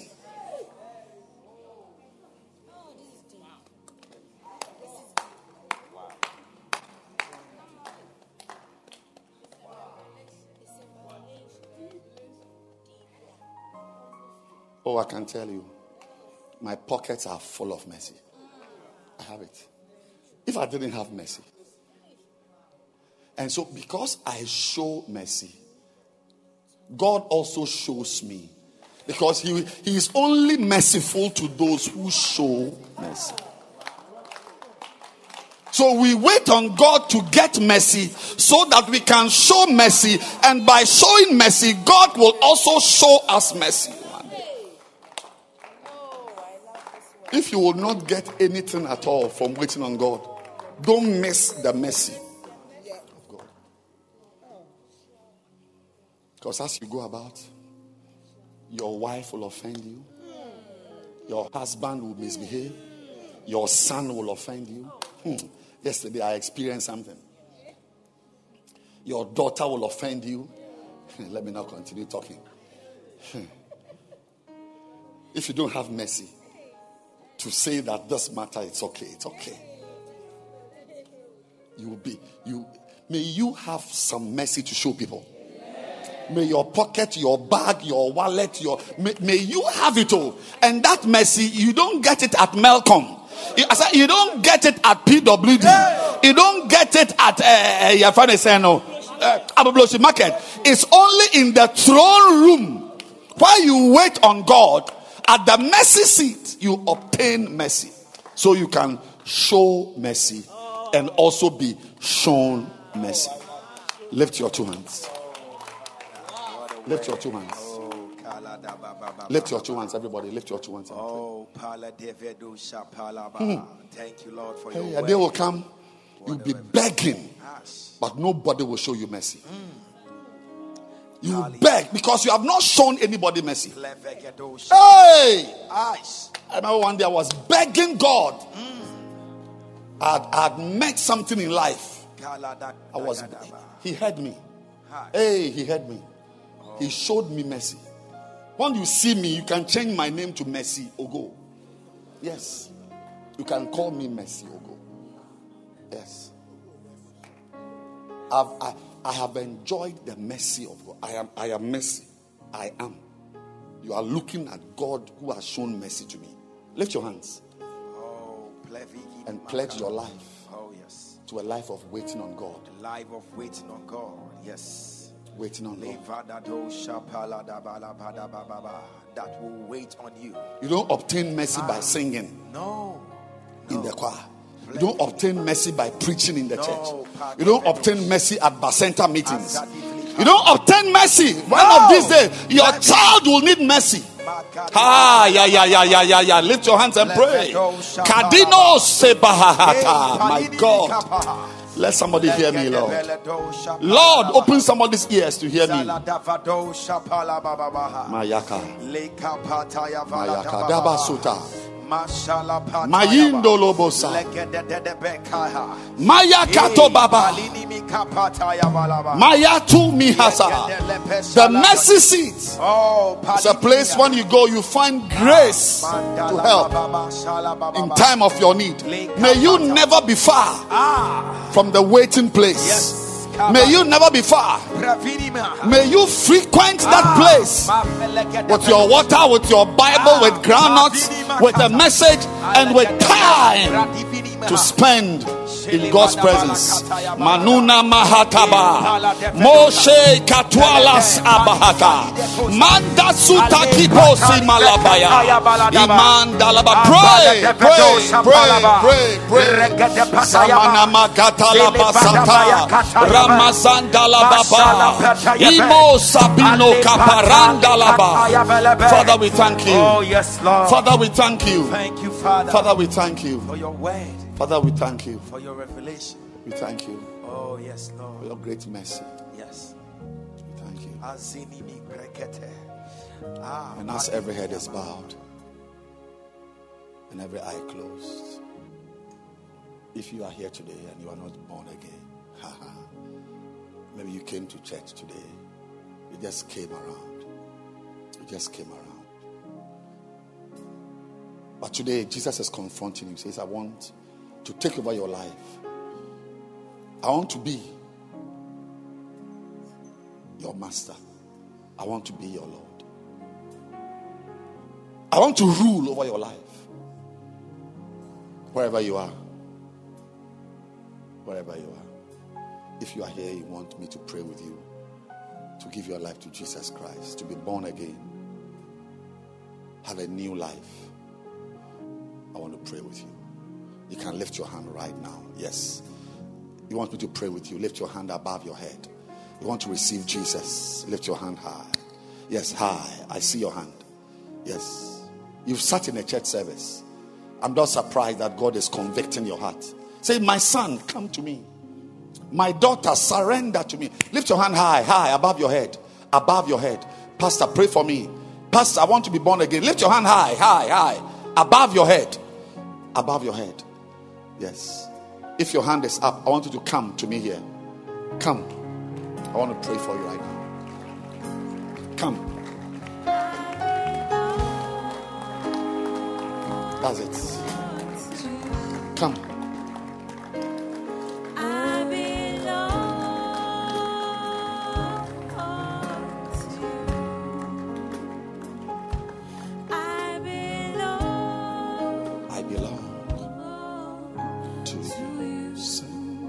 Oh, I can tell you, my pockets are full of mercy. I have it. If I didn't have mercy. And so because I show mercy, God also shows me. Because he, he is only merciful to those who show mercy. So we wait on God to get mercy so that we can show mercy. And by showing mercy, God will also show us mercy. If you will not get anything at all from waiting on God, don't miss the mercy of God. Because as you go about, your wife will offend you, your husband will misbehave, your son will offend you. Hmm. Yesterday I experienced something. Your daughter will offend you. Let me not continue talking. If you don't have mercy to say that this matter, it's okay, it's okay. You will be, you may you have some mercy to show people. May your pocket, your bag, your wallet, your may, may you have it all. And that mercy, you don't get it at Melcom. I said, you don't get it at P W D. You don't get it at uh, your friend say no, uh, Abablosi Market. It's only in the throne room while you wait on God. At the mercy seat, you obtain mercy. So you can show mercy and also be shown mercy. Lift your two hands. Lift your two hands. Lift your two hands, everybody. Lift your two hands. Oh, thank you, Lord, for your Hey, a word. day will come, you'll be begging, but nobody will show you mercy. You will beg because you have not shown anybody mercy. Hey! I remember one day I was begging God. I'd, I'd met something in life. I was. He heard me. Hey, he heard me. He showed me mercy. When you see me, you can change my name to Mercy Ogo. Yes. You can call me Mercy Ogo. Yes. I've, I, I have enjoyed the mercy of God. I am, I am mercy. I am. You are looking at God who has shown mercy to me. Lift your hands. Oh, and pledge your life oh, yes. to a life of waiting on God. A life of waiting on God. Yes. Waiting on God. That will wait on you. You don't obtain mercy by singing No. in the choir. You don't obtain mercy by preaching in the church. You don't obtain mercy at Bacenta meetings. You don't obtain mercy. One of these days, your child will need mercy. Ah, yeah, yeah, yeah, yeah, yeah, yeah. Lift your hands and pray. Kadino sebahata. My God. Let somebody hear me, Lord. Lord, open somebody's ears to hear me. Mayaka. Mayaka. Dabasuta. Mayindo lobosa. Mayakato baba. Mayatu mihasa. The mercy seat is a place when you go, you find grace to help in time of your need. May you never be far from the waiting place. May you never be far. May you frequent that place with your water, with your Bible, with groundnuts, with a message, and with time to spend in God's presence. Manuna Mahataba Moshe Katwalas Abahata Manda Suta Kiposi Malabaya Iman Dalaba. Pray, pray, pray, pray, pray. Samana Magatala Basata Ramazandala Baba Imo Sabino Kaparandalaba. Father, we thank you. Oh, yes, Lord. Father, we thank you. Thank you, Father. Father, we thank you. For your word. Father, we thank you. For your revelation. We thank you Oh, yes, for Lord. your great mercy. Yes. We thank you. Azinimi brekete. Ah, And as every head is bowed and every eye closed, if you are here today and you are not born again, maybe you came to church today, you just came around. You just came around. But today, Jesus is confronting you. He says, I want to take over your life. I want to be your master. I want to be your Lord. I want to rule over your life. Wherever you are. Wherever you are. If you are here, you want me to pray with you, to give your life to Jesus Christ, to be born again, have a new life. I want to pray with you. You can lift your hand right now. Yes. You want me to pray with you? Lift your hand above your head. You want to receive Jesus? Lift your hand high. Yes, high. I see your hand. Yes. You've sat in a church service. I'm not surprised that God is convicting your heart. Say, my son, come to me. My daughter, surrender to me. Lift your hand high, high, above your head. Above your head. Pastor, pray for me. Pastor, I want to be born again. Lift your hand high, high, high. Above your head. Above your head. Yes. If your hand is up, I want you to come to me here. Come. I want to pray for you right now. Come. That's it. Come. I belong to you. I belong I belong to you. Say,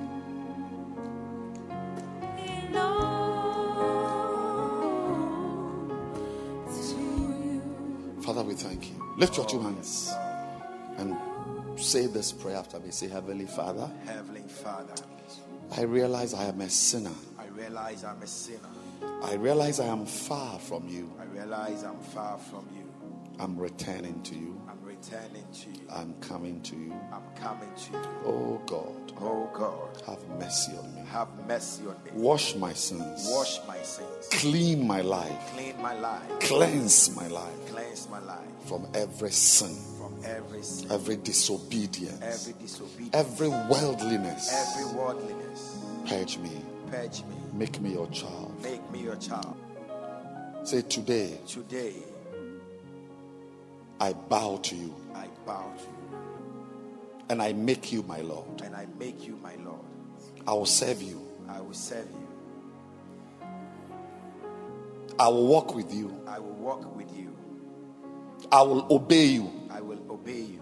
belong to you. Father, we thank you. Lift your two hands and say this prayer after me. Say, Heavenly Father, Heavenly Father, I realize I am a sinner. I realize I'm a sinner. I realize I am far from you. I realize I'm far from you. I'm returning to you. I'm returning to you. I'm coming to you. I'm coming to you. Oh God, Oh God, have mercy on me. have mercy on me. Wash my sins. Wash my sins. Clean my life. Clean my life. Cleanse my life Cleanse my life from every sin, from every sin, every disobedience, every disobedience, every worldliness. every worldliness. Purge me. Purge me. Make me your child. Make me your child. Say, today Today, I bow to you I bow to you and I make you my Lord. and I make you my Lord. I will serve you. I will serve you. I will walk with you. I will walk with you. I will obey you. I will obey you.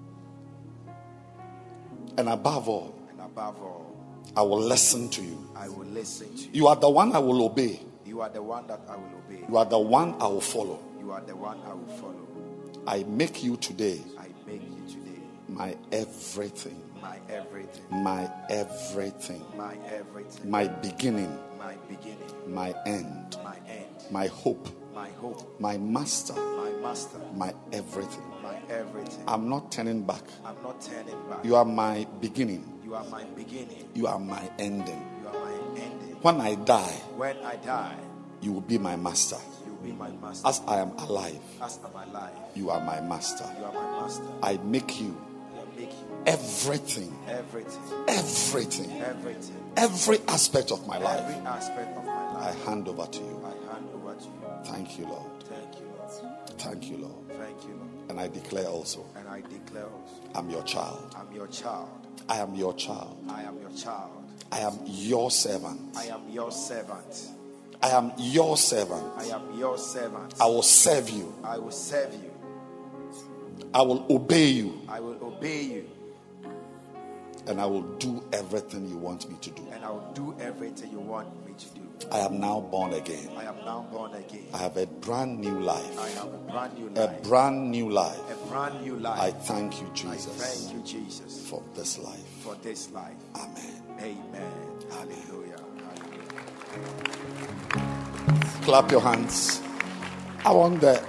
And above all, And above all, I will listen to you. I will listen to you. You are the one I will obey. You are the one that I will obey. You are the one I will follow. You are the one I will follow. I make you today I make you today my everything, my everything, my everything, my everything, my beginning, my beginning, my end, my end, my hope, my hope, my master, my master, my everything. my everything. I'm not turning back. I'm not turning back. You are my beginning. You are my beginning. You are my ending. You are my ending. When I die, When I die, you will be my master. you will be my master. As I am alive, As am I alive, you are my master. you are my master. I make you I make you everything, everything, everything, everything, every aspect of my every life. aspect of my I life. hand over to you. I hand over to you. Thank you, Lord. Thank you, Lord. Thank you, Lord. Thank you, Lord. And I declare also, And I declare also, I'm your child. I'm your child. I am your child. I am your child. I am your servant. I am your servant. I am your servant. I am your servant. I will serve you. I will serve you. I will obey you. I will obey you. And I will do everything you want me to do. And I will do everything you want me to do. I am now born again. I am now born again. I have a brand new life. I have a brand new A life. brand new life. A brand new life. I thank you, I Jesus, thank you, Jesus, for this life. for this life. Amen. Amen. Hallelujah. Hallelujah. Clap your hands. I want the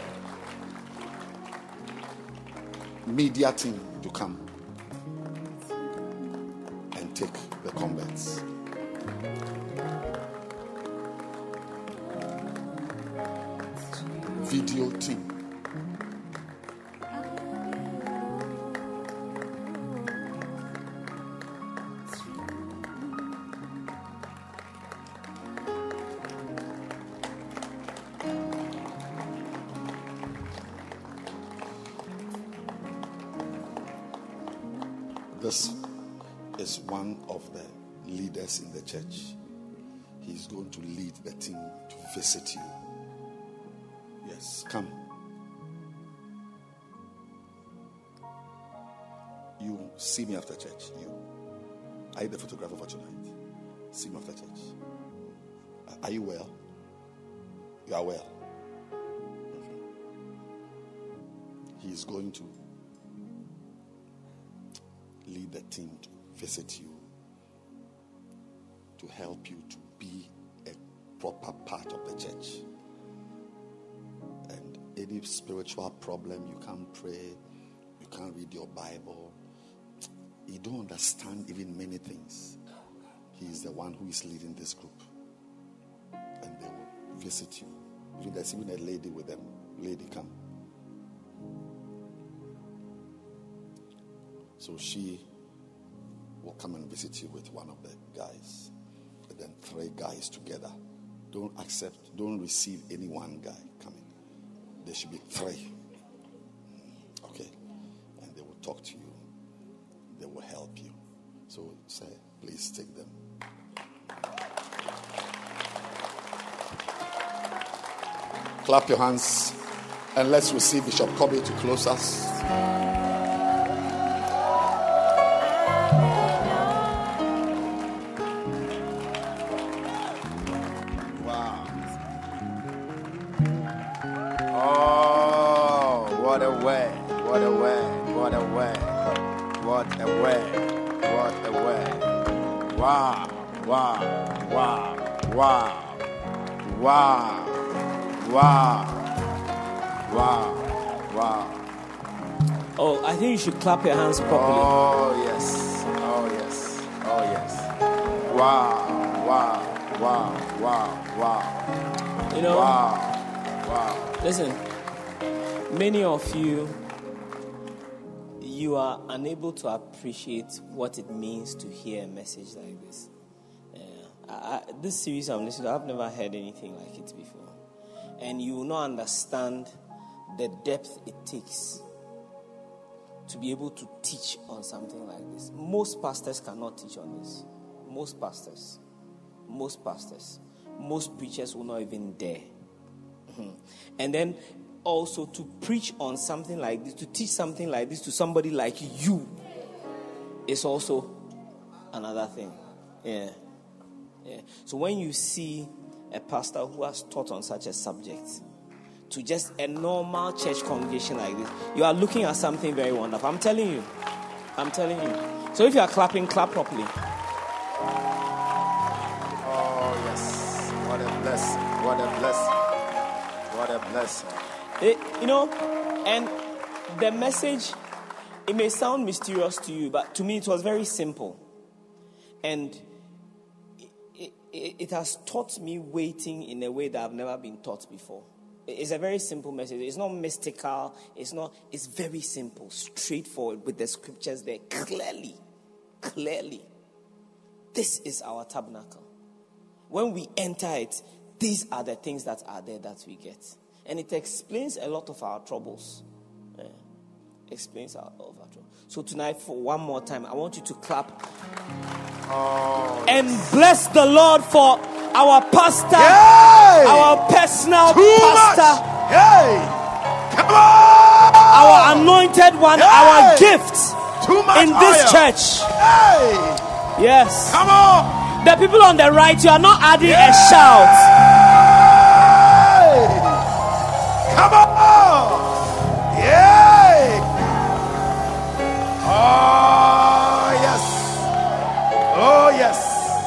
media team to come and take the converts. Video team. This is one of the leaders in the church. He's going to lead the team to visit you. Yes, come. You see me after church. You. Are you the photographer for tonight? See me after church. Are you well? You are well. Okay. He is going to lead the team to visit you, to help you to be a proper part of the church. And any spiritual problem, you can't pray, you can't read your Bible, you don't understand even many things. He is the one who is leading this group. And they will visit you. Even there's even a lady with them. Lady, come. So she will come and visit you with one of the guys. And then three guys together. Don't accept, don't receive any one guy coming. There should be three. Okay. And they will talk to you. They will help you. So say, please take them. Clap your hands and let's receive Bishop Kobe to close us. Wow. Oh, what a way. What a way. What a way. What a way. What a way. Wow. Wow. Wow. Wow. Wow. Wow. Wow. Wow. Oh, I think you should clap your hands properly. Oh, yes. Oh, yes. Oh, yes. Wow. Wow. Wow. Wow. Wow. You know, Wow. Wow. listen, many of you, you are unable to appreciate what it means to hear a message like this. Yeah. I, I, this series I'm listening to, I've never heard anything like it before. And you will not understand the depth it takes to be able to teach on something like this. Most pastors cannot teach on this. Most pastors. Most pastors. Most preachers will not even dare. Mhm. And then also to preach on something like this, to teach something like this to somebody like you is also another thing. Yeah. Yeah. So when you see a pastor who has taught on such a subject to just a normal church congregation like this, you are looking at something very wonderful. I'm telling you. I'm telling you. So if you are clapping, clap properly. Oh, yes. What a blessing. What a blessing. What a blessing. It, you know, and the message, it may sound mysterious to you, but to me it was very simple. And it, it, it has taught me waiting in a way that I've never been taught before. It's a very simple message. It's not mystical. It's not. It's very simple, straightforward, with the scriptures there clearly, clearly. This is our tabernacle. When we enter it, these are the things that are there that we get, and it explains a lot of our troubles. Yeah. Explains a lot of our troubles. So tonight, for one more time, I want you to clap Oh, and bless the Lord for our pastor, Yay! our personal Too pastor, much. Hey! Come on! our anointed one, Yay! our gift Too much in this oil. church. Hey! Yes. Come on! The people on the right, you are not adding Yay! a shout. Come on! Yay! Oh, yes. Oh, yes.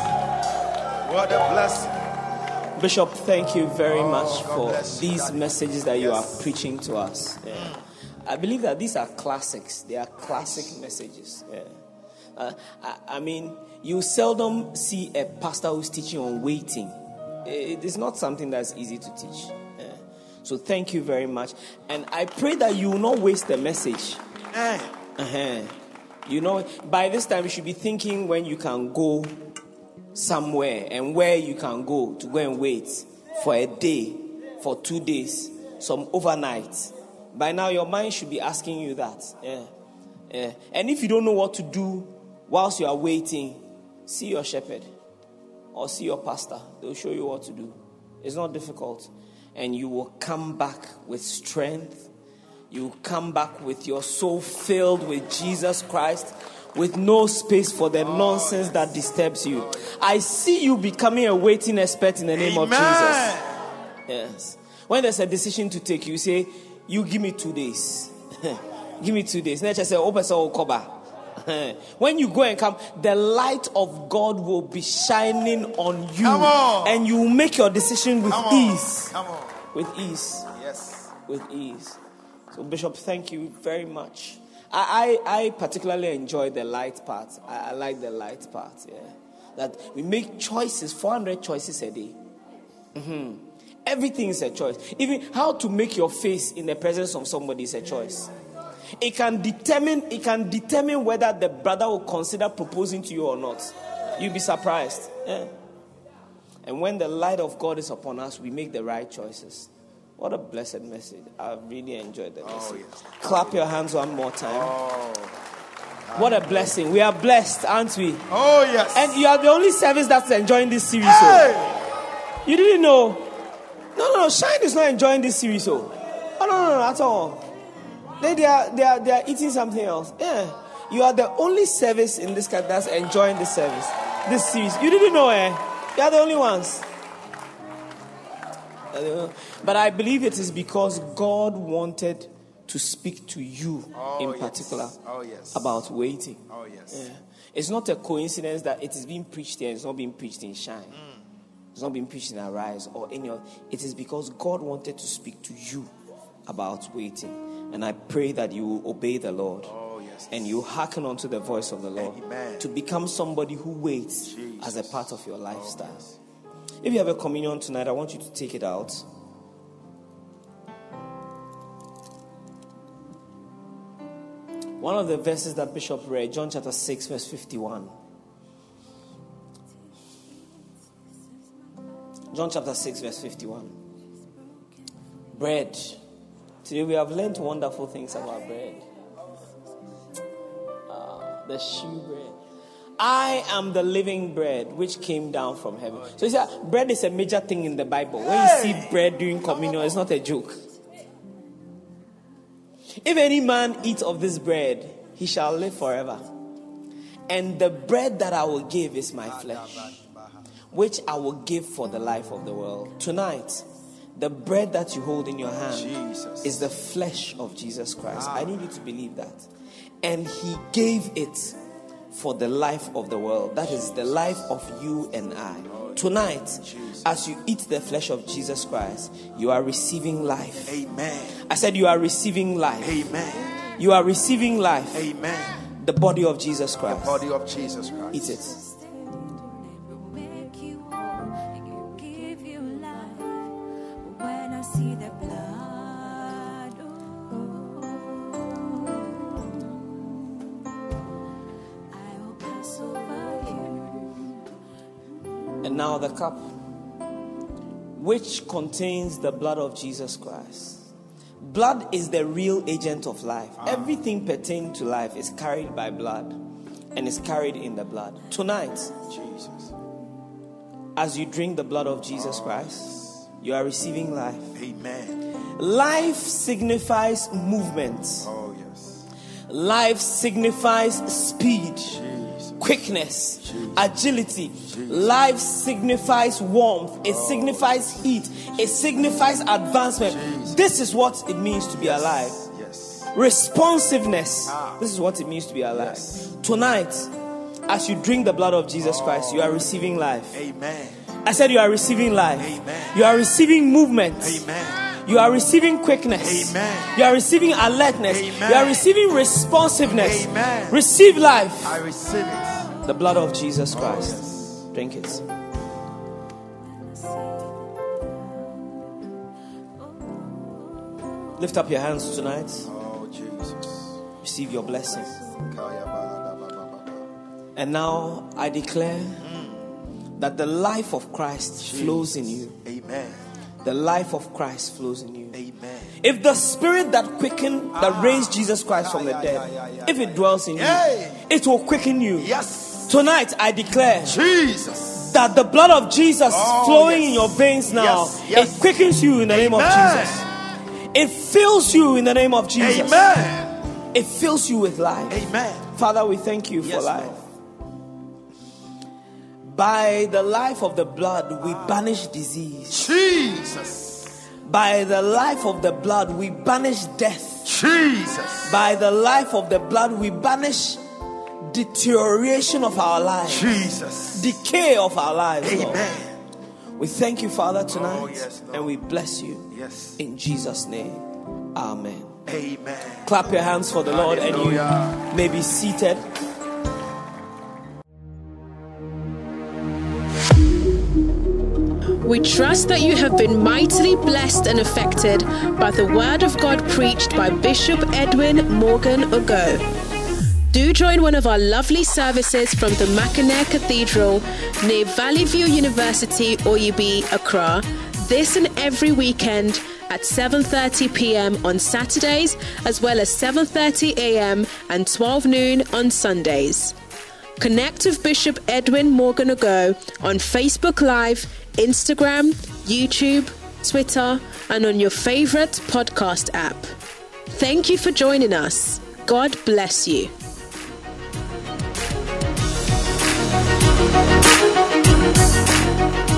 What a blessing. Bishop, thank you very Oh, much God for bless you, these Daddy. messages that you Yes. are preaching to us. Yeah. I believe that these are classics. They are classic messages. Yeah. Uh, I, I mean, you seldom see a pastor who's teaching on waiting. It is not something that's easy to teach. Yeah. So thank you very much. And I pray that you will not waste the message. Eh. Uh-huh. You know, by this time you should be thinking when you can go somewhere and where you can go to go and wait for a day, for two days, some overnight. By now your mind should be asking you that. Yeah. Yeah. And if you don't know what to do whilst you are waiting, see your shepherd or see your pastor. They'll show you what to do. It's not difficult. And you will come back with strength. You will come back with your soul filled with Jesus Christ, with no space for the nonsense that disturbs you. I see you becoming a waiting expert in the name of Jesus. Yes. When there's a decision to take, you say, you give me two days. Give me two days. Nature say, open so cover. When you go and come, the light of God will be shining on you. Come on. And you will make your decision with Come on. ease. Come on. With ease. Yes. With ease. So, Bishop, thank you very much. I, I, I particularly enjoy the light part. I, I like the light part, yeah. That we make choices, four hundred choices a day. Mm-hmm. Everything is a choice. Even how to make your face in the presence of somebody is a choice. It can determine, it can determine whether the brother will consider proposing to you or not. You'll be surprised. Yeah. And when the light of God is upon us, we make the right choices. What a blessed message. I really enjoyed the message. Oh, yes. Clap your hands one more time. Oh. What a blessing. We are blessed, aren't we? Oh, yes. And you are the only service that's enjoying this series. Hey! Oh. You didn't know? No, no, no. Shine is not enjoying this series. Oh, oh no, no, no, at all. They, they, are, they, are, they are eating something else. Yeah. You are the only service in this country that's enjoying this service, this series. You didn't know, eh? You are the only ones. But I believe it is because God wanted to speak to you Oh, in yes. particular Oh, yes. about waiting. Oh, yes. Yeah. It's not a coincidence that it is being preached here. It's not being preached in Shine. It's not being preached in Arise or any other. It is because God wanted to speak to you about waiting. And I pray that you will obey the Lord. Oh, yes. And you hearken unto the voice of the Lord. Amen. To become somebody who waits Jesus. as a part of your lifestyle. If you have a communion tonight, I want you to take it out. One of the verses that Bishop read, John chapter six, verse fifty-one. John chapter six, verse fifty-one. Bread. Today we have learned wonderful things about bread. Uh, the shoe bread. I am the living bread which came down from heaven. So you see, bread is a major thing in the Bible. When you see bread during communion, it's not a joke. If any man eat of this bread, he shall live forever. And the bread that I will give is my flesh. which I will give for the life of the world. Tonight, the bread that you hold in your hand Jesus. is the flesh of Jesus Christ. I need you to believe that. And he gave it for the life of the world. That is the life of you and I. Tonight, as you eat the flesh of Jesus Christ, you are receiving life. Amen. I said you are receiving life. Amen. You are receiving life. Amen. The body of Jesus Christ. The body of Jesus Christ. Eat it. Make you whole, it will give you life. When I see the blood, oh, I will pass over you. And now the cup, which contains the blood of Jesus Christ. Blood is the real agent of life. Everything pertaining to life is carried by blood and is carried in the blood. Tonight, Jesus. as you drink the blood of Jesus Christ, you are receiving life. Amen. Life signifies movement. Oh, yes. Life signifies speed, Jesus. quickness, Jesus. agility. Life signifies warmth. It signifies heat. It signifies advancement. Jesus. This is what it means to be alive. Yes. Responsiveness. Ah. This is what it means to be alive. Yes. Tonight, as you drink the blood of Jesus Christ, you are receiving life. Amen. I said you are receiving life. Amen. You are receiving movement. Amen. You are receiving quickness. Amen. You are receiving alertness. Amen. You are receiving responsiveness. Amen. Receive life. I receive it. The blood of Jesus Christ. yes. Drink it. Lift up your hands tonight. Oh, Jesus. Receive your blessing. Kaya ba, ba, ba, ba, ba. And now I declare that the life of Christ flows in you. Amen. The life of Christ flows in you. Amen. If the spirit that quickened, that raised Jesus Christ from the yeah, dead, yeah, yeah, yeah, if it dwells in you, Hey. it will quicken you. Yes. Tonight I declare Jesus. that the blood of Jesus Oh, flowing yes. in your veins now, Yes, yes. it quickens you in the name of Amen. Jesus. It fills you in the name of Jesus. Amen. It fills you with life. Amen. Father, we thank you for Yes, life. Lord. By the life of the blood, we banish disease. Jesus. By the life of the blood, we banish death. Jesus. By the life of the blood, we banish deterioration of our lives, Jesus. decay of our lives. Lord. Amen. We thank you, Father, tonight, Oh, yes, Lord. and we bless you. Yes. In Jesus' name, amen. Amen. Clap your hands for the Lord, and Hallelujah. you may be seated. We trust that you have been mightily blessed and affected by the word of God preached by Bishop Edwin Morgan Ogo. Do join one of our lovely services from the Mackinac Cathedral near Valley View University, Oyubi, Accra, this and every weekend at seven thirty p.m. on Saturdays, as well as seven thirty a.m. and twelve noon on Sundays. Connect with Bishop Edwin Morgan Ogo on Facebook Live, Instagram, YouTube, Twitter, and on your favorite podcast app. Thank you for joining us. God bless you. Thank you.